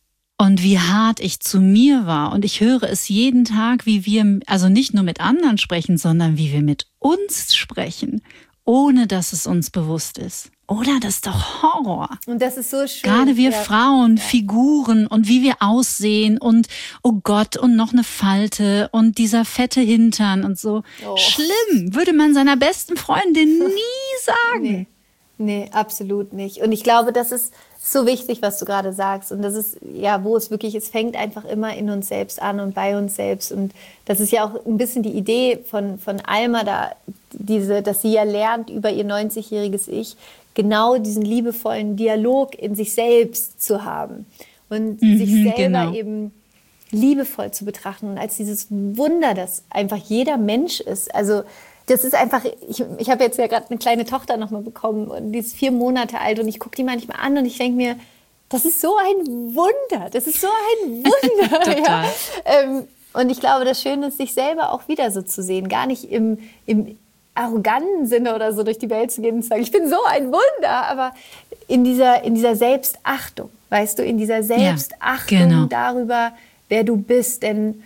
Und wie hart ich zu mir war. Und ich höre es jeden Tag, wie wir, also nicht nur mit anderen sprechen, sondern wie wir mit uns sprechen, ohne dass es uns bewusst ist. Oder? Das ist doch Horror. Und das ist so schön. Gerade wir Frauen, Figuren und wie wir aussehen und oh Gott und noch eine Falte und dieser fette Hintern und so. Oh. Schlimm, würde man seiner besten Freundin nie sagen. Nee, absolut nicht. Und ich glaube, das ist so wichtig, was du gerade sagst. Und das ist, ja, wo es wirklich, es fängt einfach immer in uns selbst an und bei uns selbst. Und das ist ja auch ein bisschen die Idee von Alma da, dass sie ja lernt über ihr 90-jähriges Ich, genau diesen liebevollen Dialog in sich selbst zu haben. Und sich selber eben liebevoll zu betrachten und als dieses Wunder, das einfach jeder Mensch ist. Also das ist einfach, ich habe jetzt ja gerade eine kleine Tochter nochmal bekommen und die ist 4 Monate alt und ich gucke die manchmal an und ich denke mir, das ist so ein Wunder, das ist so ein Wunder. Total. Ja. Und ich glaube, das Schöne ist, sich selber auch wieder so zu sehen, gar nicht im arroganten Sinne oder so durch die Welt zu gehen und zu sagen, ich bin so ein Wunder, aber in dieser Selbstachtung, weißt du, in dieser Selbstachtung darüber, wer du bist, denn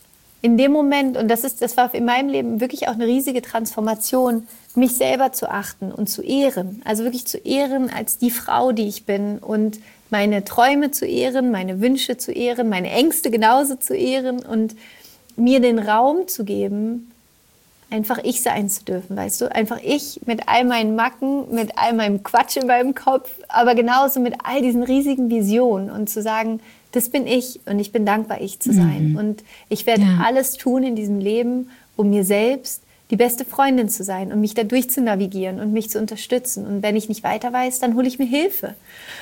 in dem Moment, und das war in meinem Leben wirklich auch eine riesige Transformation, mich selber zu achten und zu ehren. Also wirklich zu ehren als die Frau, die ich bin und meine Träume zu ehren, meine Wünsche zu ehren, meine Ängste genauso zu ehren und mir den Raum zu geben, einfach ich sein zu dürfen, weißt du? Einfach ich mit all meinen Macken, mit all meinem Quatsch in meinem Kopf, aber genauso mit all diesen riesigen Visionen und zu sagen, das bin ich und ich bin dankbar, ich zu sein. Und ich werde alles tun in diesem Leben, um mir selbst die beste Freundin zu sein und mich da durch zu navigieren und mich zu unterstützen. Und wenn ich nicht weiter weiß, dann hole ich mir Hilfe.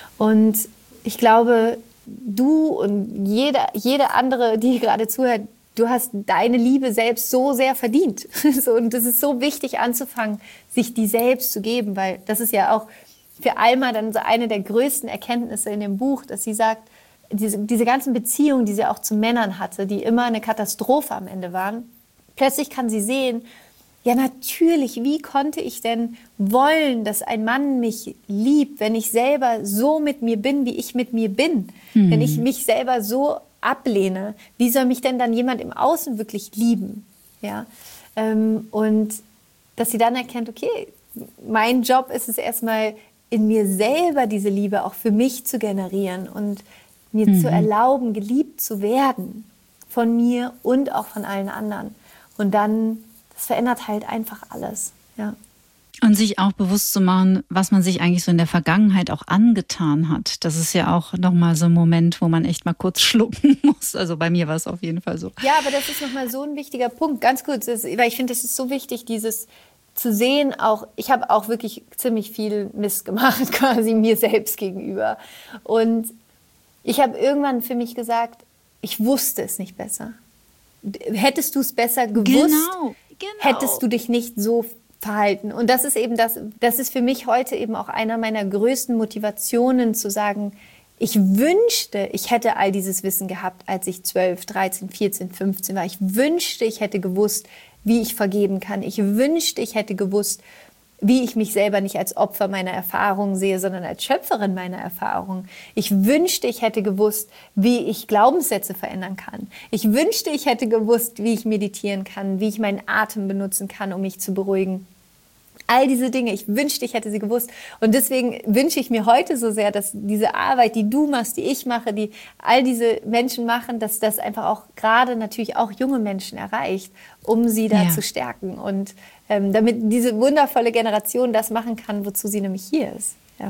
Und ich glaube, du und jede andere, die gerade zuhört, du hast deine Liebe selbst so sehr verdient. Und das ist so wichtig anzufangen, sich die selbst zu geben, weil das ist ja auch für Alma dann so eine der größten Erkenntnisse in dem Buch, dass sie sagt, diese ganzen Beziehungen, die sie auch zu Männern hatte, die immer eine Katastrophe am Ende waren, plötzlich kann sie sehen, ja natürlich, wie konnte ich denn wollen, dass ein Mann mich liebt, wenn ich selber so mit mir bin, wie ich mit mir bin? Wenn ich mich selber so ablehne, wie soll mich denn dann jemand im Außen wirklich lieben? Ja? Und dass sie dann erkennt, okay, mein Job ist es erstmal, in mir selber diese Liebe auch für mich zu generieren und mir zu erlauben, geliebt zu werden von mir und auch von allen anderen. Und dann, das verändert halt einfach alles. Ja. Und sich auch bewusst zu machen, was man sich eigentlich so in der Vergangenheit auch angetan hat. Das ist ja auch nochmal so ein Moment, wo man echt mal kurz schlucken muss. Also bei mir war es auf jeden Fall so. Ja, aber das ist nochmal so ein wichtiger Punkt. Ganz kurz, weil ich finde, das ist so wichtig, dieses zu sehen, auch ich habe auch wirklich ziemlich viel Mist gemacht, quasi mir selbst gegenüber. Und ich habe irgendwann für mich gesagt, ich wusste es nicht besser. Hättest du es besser gewusst, hättest du dich nicht so verhalten. Und das ist eben das ist für mich heute eben auch einer meiner größten Motivationen, zu sagen, ich wünschte, ich hätte all dieses Wissen gehabt, als ich 12, 13, 14, 15 war. Ich wünschte, ich hätte gewusst, wie ich vergeben kann. Ich wünschte, ich hätte gewusst, wie ich mich selber nicht als Opfer meiner Erfahrungen sehe, sondern als Schöpferin meiner Erfahrungen. Ich wünschte, ich hätte gewusst, wie ich Glaubenssätze verändern kann. Ich wünschte, ich hätte gewusst, wie ich meditieren kann, wie ich meinen Atem benutzen kann, um mich zu beruhigen. All diese Dinge, ich wünschte, ich hätte sie gewusst. Und deswegen wünsche ich mir heute so sehr, dass diese Arbeit, die du machst, die ich mache, die all diese Menschen machen, dass das einfach auch gerade natürlich auch junge Menschen erreicht, um sie da zu stärken. Und damit diese wundervolle Generation das machen kann, wozu sie nämlich hier ist. Ja.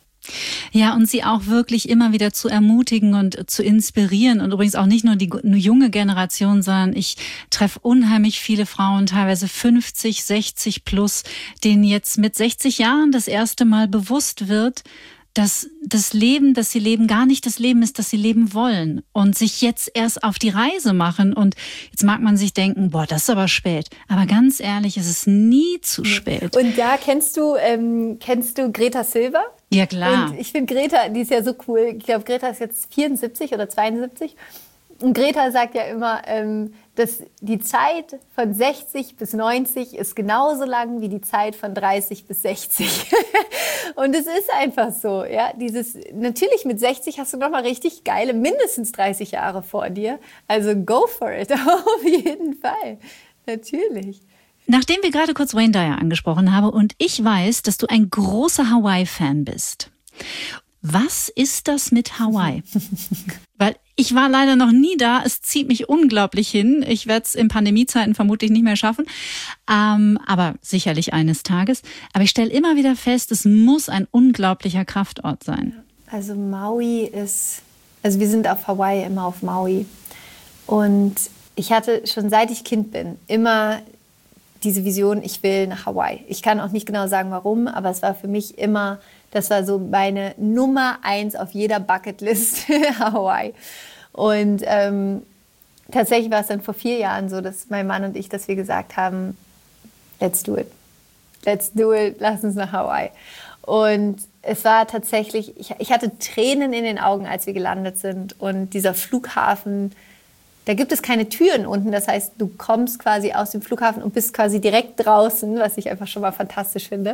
Ja, und sie auch wirklich immer wieder zu ermutigen und zu inspirieren. Und übrigens auch nicht nur die junge Generation, sondern ich treffe unheimlich viele Frauen, teilweise 50, 60 plus, denen jetzt mit 60 Jahren das erste Mal bewusst wird, dass das Leben, das sie leben, gar nicht das Leben ist, das sie leben wollen und sich jetzt erst auf die Reise machen. Und jetzt mag man sich denken, boah, das ist aber spät. Aber ganz ehrlich, es ist nie zu spät. Und ja, kennst du Greta Silver? Ja, klar. Und ich finde Greta, die ist ja so cool. Ich glaube, Greta ist jetzt 74 oder 72. Und Greta sagt ja immer, dass die Zeit von 60 bis 90 ist genauso lang wie die Zeit von 30 bis 60. Und es ist einfach so. Ja? Natürlich mit 60 hast du noch mal richtig geile, mindestens 30 Jahre vor dir. Also go for it, auf jeden Fall. Natürlich. Nachdem wir gerade kurz Wayne Dyer angesprochen haben und ich weiß, dass du ein großer Hawaii-Fan bist. Was ist das mit Hawaii? Weil ich war leider noch nie da. Es zieht mich unglaublich hin. Ich werde es in Pandemiezeiten vermutlich nicht mehr schaffen. Aber sicherlich eines Tages. Aber ich stelle immer wieder fest, es muss ein unglaublicher Kraftort sein. Also wir sind auf Hawaii, immer auf Maui. Und ich hatte schon seit ich Kind bin immer diese Vision, ich will nach Hawaii. Ich kann auch nicht genau sagen, warum, aber es war für mich immer, das war so meine Nummer 1 auf jeder Bucketlist, Hawaii. Und tatsächlich war es dann vor 4 Jahren so, dass mein Mann und ich, dass wir gesagt haben, let's do it. Let's do it, lass uns nach Hawaii. Und es war tatsächlich, ich hatte Tränen in den Augen, als wir gelandet sind. Und dieser Flughafen, da gibt es keine Türen unten. Das heißt, du kommst quasi aus dem Flughafen und bist quasi direkt draußen, was ich einfach schon mal fantastisch finde.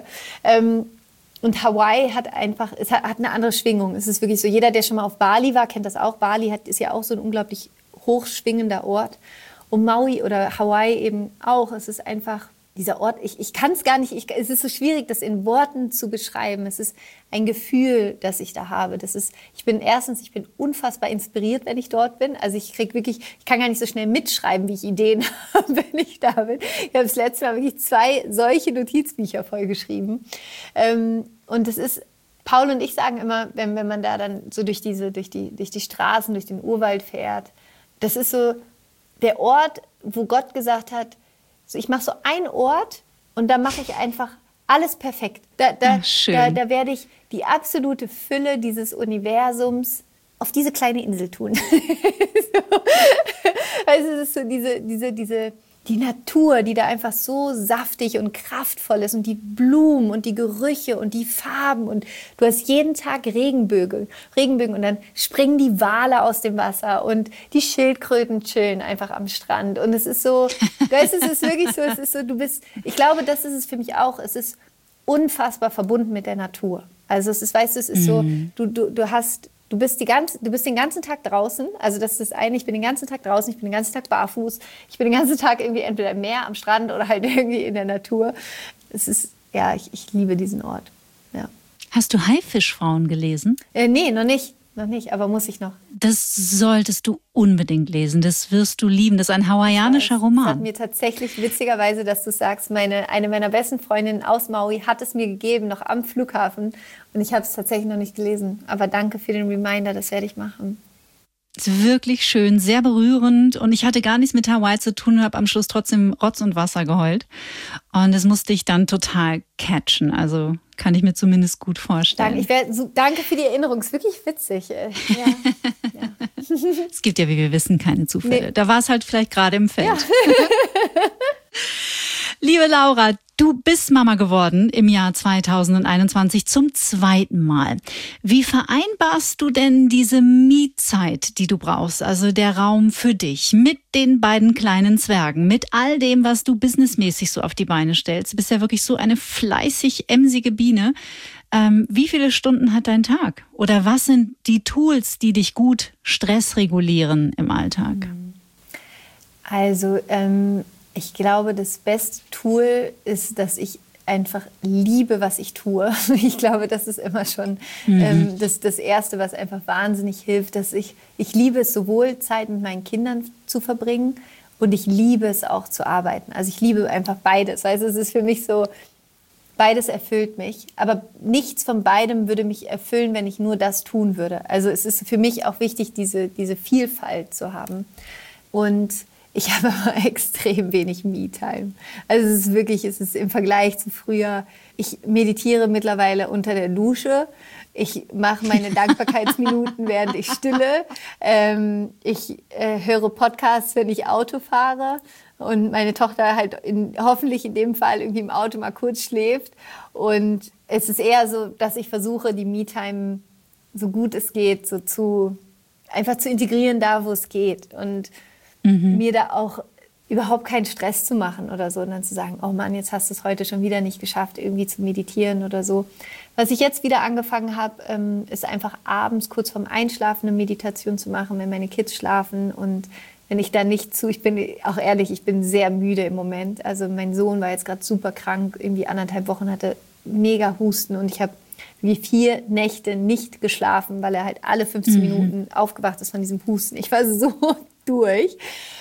Und Hawaii hat eine andere Schwingung. Es ist wirklich so, jeder, der schon mal auf Bali war, kennt das auch. Bali ist ja auch so ein unglaublich hochschwingender Ort. Und Maui oder Hawaii eben auch. Es ist einfach dieser Ort, ich kann es gar nicht, es ist so schwierig, das in Worten zu beschreiben. Es ist ein Gefühl, das ich da habe. Ich bin unfassbar inspiriert, wenn ich dort bin. Also ich kann gar nicht so schnell mitschreiben, wie ich Ideen habe, wenn ich da bin. Ich habe das letzte Mal wirklich 2 solche Notizbücher vollgeschrieben. Und es ist, Paul und ich sagen immer, wenn man da dann so durch die Straßen, durch den Urwald fährt, das ist so der Ort, wo Gott gesagt hat, so, ich mache so einen Ort und da mache ich einfach alles perfekt. Da werde ich die absolute Fülle dieses Universums auf diese kleine Insel tun. Also es ist so die Natur, die da einfach so saftig und kraftvoll ist und die Blumen und die Gerüche und die Farben und du hast jeden Tag Regenbögen und dann springen die Wale aus dem Wasser und die Schildkröten chillen einfach am Strand und es ist so, es ist wirklich so, ich glaube, das ist es für mich auch, es ist unfassbar verbunden mit der Natur. Also es ist, weißt du, es ist so, du bist den ganzen Tag draußen, also das ist das eine, ich bin den ganzen Tag draußen, ich bin den ganzen Tag barfuß, ich bin den ganzen Tag irgendwie entweder im Meer, am Strand oder halt irgendwie in der Natur. Es ist, ja, ich liebe diesen Ort, ja. Hast du Haifischfrauen gelesen? Nee, noch nicht, aber muss ich noch. Das solltest du unbedingt lesen, das wirst du lieben, das ist ein hawaiianischer Roman. Das hat mir tatsächlich, witzigerweise, dass du sagst, eine meiner besten Freundinnen aus Maui hat es mir gegeben, noch am Flughafen. Und ich habe es tatsächlich noch nicht gelesen. Aber danke für den Reminder, das werde ich machen. Es ist wirklich schön, sehr berührend. Und ich hatte gar nichts mit Hawaii zu tun und habe am Schluss trotzdem Rotz und Wasser geheult. Und das musste ich dann total catchen. Also kann ich mir zumindest gut vorstellen. Danke für die Erinnerung. Es ist wirklich witzig. Ja. Es gibt ja, wie wir wissen, keine Zufälle. Nee. Da war es halt vielleicht gerade im Feld. Ja. Liebe Laura, du bist Mama geworden im Jahr 2021 zum 2. Mal. Wie vereinbarst du denn diese Me-Zeit, die du brauchst, also der Raum für dich, mit den beiden kleinen Zwergen, mit all dem, was du businessmäßig so auf die Beine stellst? Du bist ja wirklich so eine fleißig emsige Biene. Wie viele Stunden hat dein Tag? Oder was sind die Tools, die dich gut stressregulieren im Alltag? Also, ich glaube, das beste Tool ist, dass ich einfach liebe, was ich tue. Ich glaube, das ist immer schon das Erste, was einfach wahnsinnig hilft. Dass ich liebe es, sowohl Zeit mit meinen Kindern zu verbringen und ich liebe es auch zu arbeiten. Also ich liebe einfach beides. Also es ist für mich so, beides erfüllt mich. Aber nichts von beidem würde mich erfüllen, wenn ich nur das tun würde. Also es ist für mich auch wichtig, diese Vielfalt zu haben. Und ich habe aber extrem wenig Me-Time. Also es ist im Vergleich zu früher, ich meditiere mittlerweile unter der Dusche. Ich mache meine Dankbarkeitsminuten, während ich stille. Ich höre Podcasts, wenn ich Auto fahre. Und meine Tochter halt hoffentlich in dem Fall irgendwie im Auto mal kurz schläft. Und es ist eher so, dass ich versuche, die Me-Time so gut es geht, einfach zu integrieren da, wo es geht. Und mir da auch überhaupt keinen Stress zu machen oder so. Und dann zu sagen, oh Mann, jetzt hast du es heute schon wieder nicht geschafft, irgendwie zu meditieren oder so. Was ich jetzt wieder angefangen habe, ist einfach abends kurz vorm Einschlafen eine Meditation zu machen, wenn meine Kids schlafen. Und wenn ich da nicht ich bin auch ehrlich, ich bin sehr müde im Moment. Also mein Sohn war jetzt gerade super krank, irgendwie 1,5 Wochen, hatte mega Husten. Und ich habe wie 4 Nächte nicht geschlafen, weil er halt alle 15 Minuten aufgewacht ist von diesem Husten. Ich war so durch.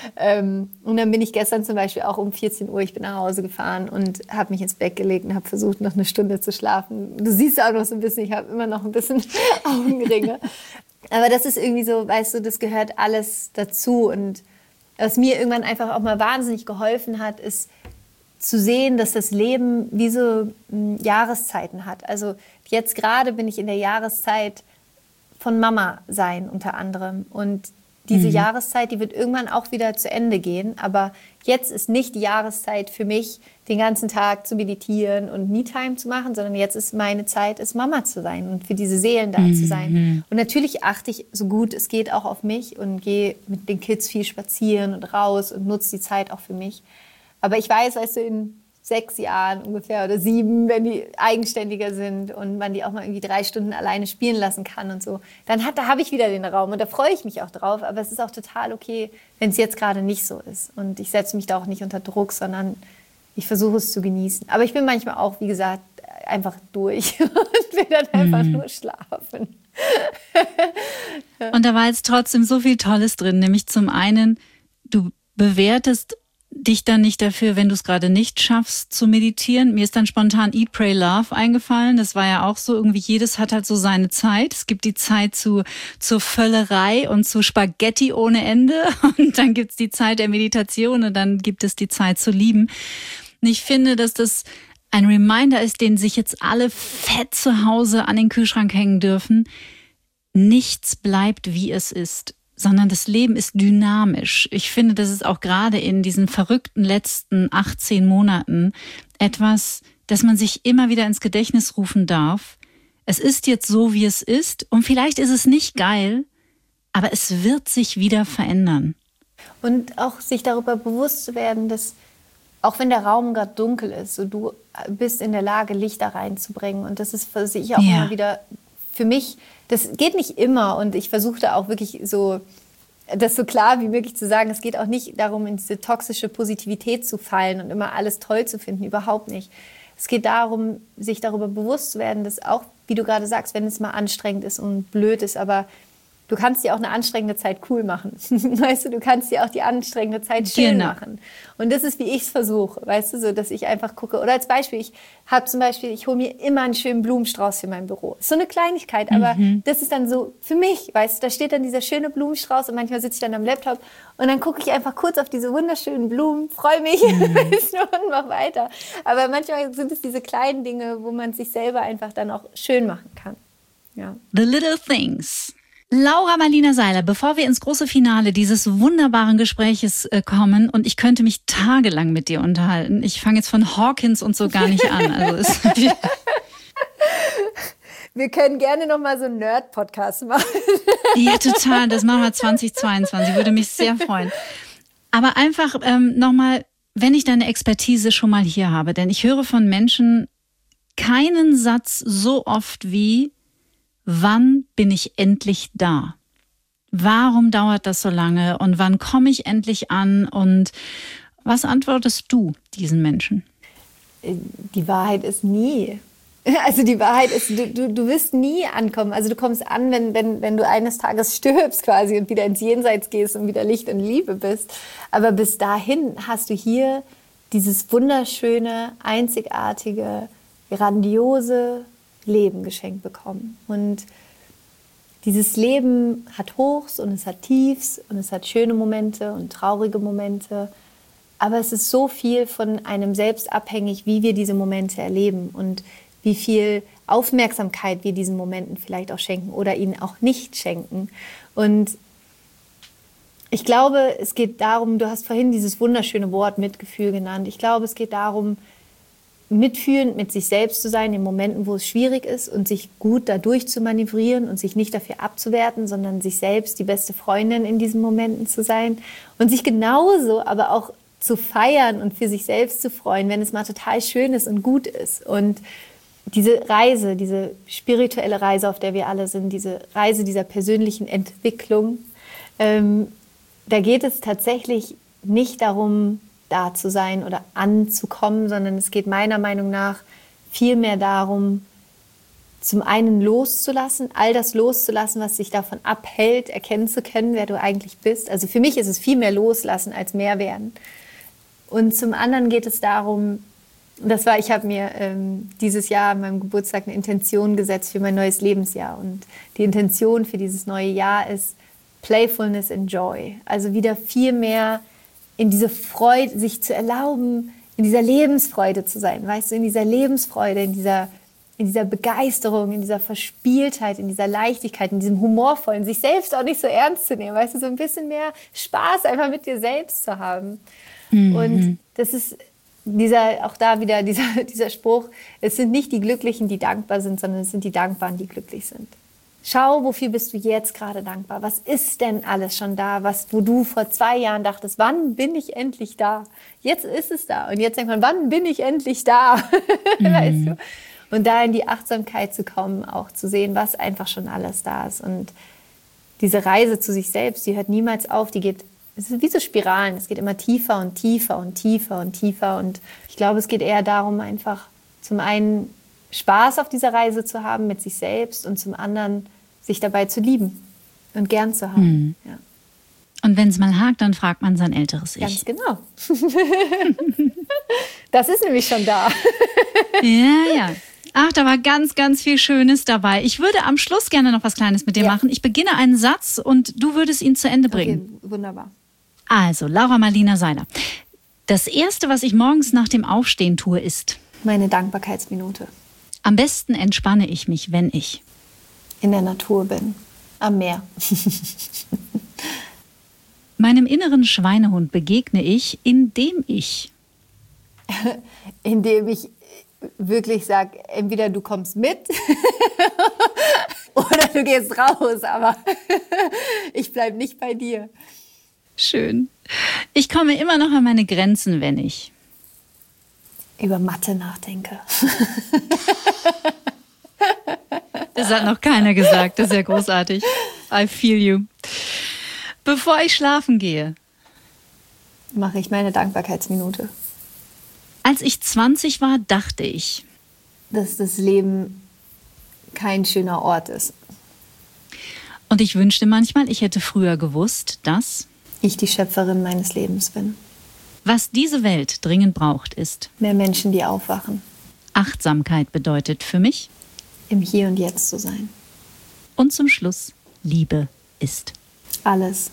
Und dann bin ich gestern zum Beispiel auch um 14 Uhr, ich bin nach Hause gefahren und habe mich ins Bett gelegt und habe versucht, noch eine Stunde zu schlafen. Du siehst auch noch so ein bisschen, ich habe immer noch ein bisschen Augenringe. Aber das ist irgendwie so, weißt du, das gehört alles dazu. Und was mir irgendwann einfach auch mal wahnsinnig geholfen hat, ist zu sehen, dass das Leben wie so Jahreszeiten hat. Also jetzt gerade bin ich in der Jahreszeit von Mama sein unter anderem. Und diese Jahreszeit, die wird irgendwann auch wieder zu Ende gehen. Aber jetzt ist nicht die Jahreszeit für mich, den ganzen Tag zu meditieren und Me-Time zu machen, sondern jetzt ist meine Zeit, es Mama zu sein und für diese Seelen da zu sein. Und natürlich achte ich so gut es geht auch auf mich und gehe mit den Kids viel spazieren und raus und nutze die Zeit auch für mich. Aber ich weiß, weißt du, in 6 Jahren ungefähr oder 7, wenn die eigenständiger sind und man die auch mal irgendwie 3 Stunden alleine spielen lassen kann und so, da habe ich wieder den Raum und da freue ich mich auch drauf. Aber es ist auch total okay, wenn es jetzt gerade nicht so ist. Und ich setze mich da auch nicht unter Druck, sondern ich versuche es zu genießen. Aber ich bin manchmal auch, wie gesagt, einfach durch und will dann einfach nur schlafen. Und da war jetzt trotzdem so viel Tolles drin, nämlich zum einen, du bewertest dich dann nicht dafür, wenn du es gerade nicht schaffst zu meditieren. Mir ist dann spontan Eat, Pray, Love eingefallen. Das war ja auch so, irgendwie jedes hat halt so seine Zeit. Es gibt die Zeit zur Völlerei und zu Spaghetti ohne Ende. Und dann gibt's die Zeit der Meditation und dann gibt es die Zeit zu lieben. Und ich finde, dass das ein Reminder ist, den sich jetzt alle fett zu Hause an den Kühlschrank hängen dürfen. Nichts bleibt, wie es ist, sondern das Leben ist dynamisch. Ich finde, das ist auch gerade in diesen verrückten letzten 18 Monaten etwas, das man sich immer wieder ins Gedächtnis rufen darf. Es ist jetzt so, wie es ist und vielleicht ist es nicht geil, aber es wird sich wieder verändern. Und auch sich darüber bewusst zu werden, dass auch wenn der Raum gerade dunkel ist, so du bist in der Lage, Lichter reinzubringen. Und das ist für sich auch immer wieder, für mich, das geht nicht immer. Und ich versuche da auch wirklich so, das so klar wie möglich zu sagen. Es geht auch nicht darum, in diese toxische Positivität zu fallen und immer alles toll zu finden. Überhaupt nicht. Es geht darum, sich darüber bewusst zu werden, dass auch, wie du gerade sagst, wenn es mal anstrengend ist und blöd ist, aber du kannst dir auch eine anstrengende Zeit cool machen. Weißt du, du kannst dir auch die anstrengende Zeit schön machen. Und das ist, wie ich es versuche. Weißt du, so, dass ich einfach gucke. Oder als Beispiel, ich hole mir immer einen schönen Blumenstrauß für mein Büro. Ist so eine Kleinigkeit, aber das ist dann so für mich. Weißt du, da steht dann dieser schöne Blumenstrauß und manchmal sitze ich dann am Laptop und dann gucke ich einfach kurz auf diese wunderschönen Blumen, freue mich weißt du, und mach weiter. Aber manchmal sind es diese kleinen Dinge, wo man sich selber einfach dann auch schön machen kann. Ja. The little things. Laura Marlina Seiler, bevor wir ins große Finale dieses wunderbaren Gespräches kommen, und ich könnte mich tagelang mit dir unterhalten. Ich fange jetzt von Hawkins und so gar nicht an. Also wir können gerne noch mal so einen Nerd-Podcast machen. Ja, total. Das machen wir 2022. Würde mich sehr freuen. Aber einfach nochmal, wenn ich deine Expertise schon mal hier habe, denn ich höre von Menschen keinen Satz so oft wie: Wann bin ich endlich da? Warum dauert das so lange? Und wann komme ich endlich an? Und was antwortest du diesen Menschen? Die Wahrheit ist nie. Also die Wahrheit ist, du wirst nie ankommen. Also du kommst an, wenn du eines Tages stirbst quasi und wieder ins Jenseits gehst und wieder Licht und Liebe bist. Aber bis dahin hast du hier dieses wunderschöne, einzigartige, grandiose Leben geschenkt bekommen. Und dieses Leben hat Hochs und es hat Tiefs und es hat schöne Momente und traurige Momente. Aber es ist so viel von einem selbst abhängig, wie wir diese Momente erleben und wie viel Aufmerksamkeit wir diesen Momenten vielleicht auch schenken oder ihnen auch nicht schenken. Und ich glaube, es geht darum, du hast vorhin dieses wunderschöne Wort Mitgefühl genannt. Ich glaube, es geht darum, mitfühlend mit sich selbst zu sein in Momenten, wo es schwierig ist und sich gut dadurch zu manövrieren und sich nicht dafür abzuwerten, sondern sich selbst die beste Freundin in diesen Momenten zu sein und sich genauso aber auch zu feiern und für sich selbst zu freuen, wenn es mal total schön ist und gut ist. Und diese Reise, diese spirituelle Reise, auf der wir alle sind, diese Reise dieser persönlichen Entwicklung, da geht es tatsächlich nicht darum, da zu sein oder anzukommen, sondern es geht meiner Meinung nach viel mehr darum, zum einen loszulassen, all das loszulassen, was sich davon abhält, erkennen zu können, wer du eigentlich bist. Also für mich ist es viel mehr loslassen als mehr werden. Und zum anderen geht es darum, ich habe mir dieses Jahr an meinem Geburtstag eine Intention gesetzt für mein neues Lebensjahr. Und die Intention für dieses neue Jahr ist Playfulness and Joy. Also wieder viel mehr in diese Freude, sich zu erlauben, in dieser Lebensfreude zu sein. Weißt du, in dieser Lebensfreude, in dieser Begeisterung, in dieser Verspieltheit, in dieser Leichtigkeit, in diesem Humorvollen, sich selbst auch nicht so ernst zu nehmen. Weißt du, so ein bisschen mehr Spaß einfach mit dir selbst zu haben. Mhm. Und das ist auch da wieder dieser Spruch, es sind nicht die Glücklichen, die dankbar sind, sondern es sind die Dankbaren, die glücklich sind. Schau, wofür bist du jetzt gerade dankbar? Was ist denn alles schon da, wo du vor 2 Jahren dachtest, wann bin ich endlich da? Jetzt ist es da. Und jetzt denkt man, wann bin ich endlich da? Weißt du? Und da in die Achtsamkeit zu kommen, auch zu sehen, was einfach schon alles da ist. Und diese Reise zu sich selbst, die hört niemals auf, es ist wie so Spiralen, es geht immer tiefer und tiefer und tiefer und tiefer. Und ich glaube, es geht eher darum, einfach zum einen Spaß auf dieser Reise zu haben mit sich selbst und zum anderen sich dabei zu lieben und gern zu haben. Ja. Und wenn es mal hakt, dann fragt man sein älteres Ich. Ganz genau. Das ist nämlich schon da. Ja. Ach, da war ganz, ganz viel Schönes dabei. Ich würde am Schluss gerne noch was Kleines mit dir machen. Ich beginne einen Satz und du würdest ihn zu Ende bringen. Okay, wunderbar. Also, Laura Marlina Seiler. Das Erste, was ich morgens nach dem Aufstehen tue, ist? Meine Dankbarkeitsminute. Am besten entspanne ich mich, wenn ich? In der Natur bin. Am Meer. Meinem inneren Schweinehund begegne ich, indem ich? Indem ich wirklich sage, entweder du kommst mit oder du gehst raus, aber ich bleibe nicht bei dir. Schön. Ich komme immer noch an meine Grenzen, wenn ich? Über Mathe nachdenke. Das hat noch keiner gesagt, das ist ja großartig. I feel you. Bevor ich schlafen gehe? Mache ich meine Dankbarkeitsminute. Als ich 20 war, dachte ich, dass das Leben kein schöner Ort ist. Und ich wünschte manchmal, ich hätte früher gewusst, dass ich die Schöpferin meines Lebens bin. Was diese Welt dringend braucht, ist mehr Menschen, die aufwachen. Achtsamkeit bedeutet für mich, im Hier und Jetzt zu sein. Und zum Schluss, Liebe ist alles.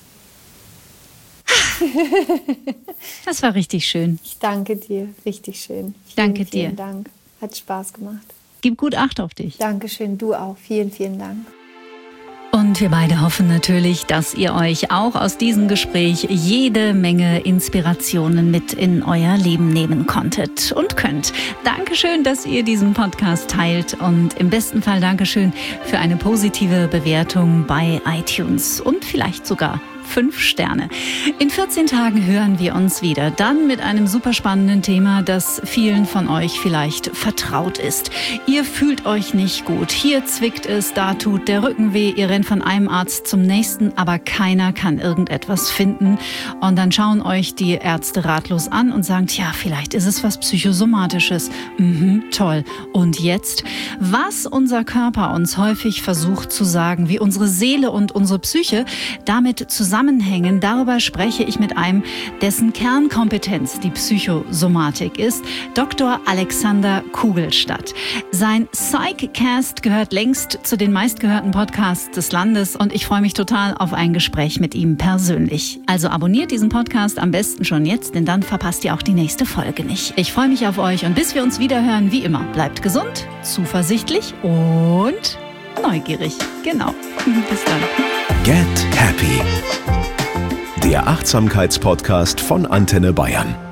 Das war richtig schön. Ich danke dir, richtig schön. Danke dir. Vielen Dank. Hat Spaß gemacht. Gib gut Acht auf dich. Dankeschön, du auch. Vielen, vielen Dank. Und wir beide hoffen natürlich, dass ihr euch auch aus diesem Gespräch jede Menge Inspirationen mit in euer Leben nehmen konntet und könnt. Dankeschön, dass ihr diesen Podcast teilt und im besten Fall Dankeschön für eine positive Bewertung bei iTunes und vielleicht sogar 5 Sterne. In 14 Tagen hören wir uns wieder. Dann mit einem super spannenden Thema, das vielen von euch vielleicht vertraut ist. Ihr fühlt euch nicht gut. Hier zwickt es, da tut der Rücken weh. Ihr rennt von einem Arzt zum nächsten, aber keiner kann irgendetwas finden. Und dann schauen euch die Ärzte ratlos an und sagen, tja, vielleicht ist es was Psychosomatisches. Toll. Und jetzt? Was unser Körper uns häufig versucht zu sagen, wie unsere Seele und unsere Psyche damit zusammen Zusammenhängen, darüber spreche ich mit einem, dessen Kernkompetenz die Psychosomatik ist, Dr. Alexander Kugelstadt. Sein Psychcast gehört längst zu den meistgehörten Podcasts des Landes und ich freue mich total auf ein Gespräch mit ihm persönlich. Also abonniert diesen Podcast am besten schon jetzt, denn dann verpasst ihr auch die nächste Folge nicht. Ich freue mich auf euch und bis wir uns wieder hören, wie immer, bleibt gesund, zuversichtlich und neugierig. Genau. Bis dann. Get Happy. Der Achtsamkeitspodcast von Antenne Bayern.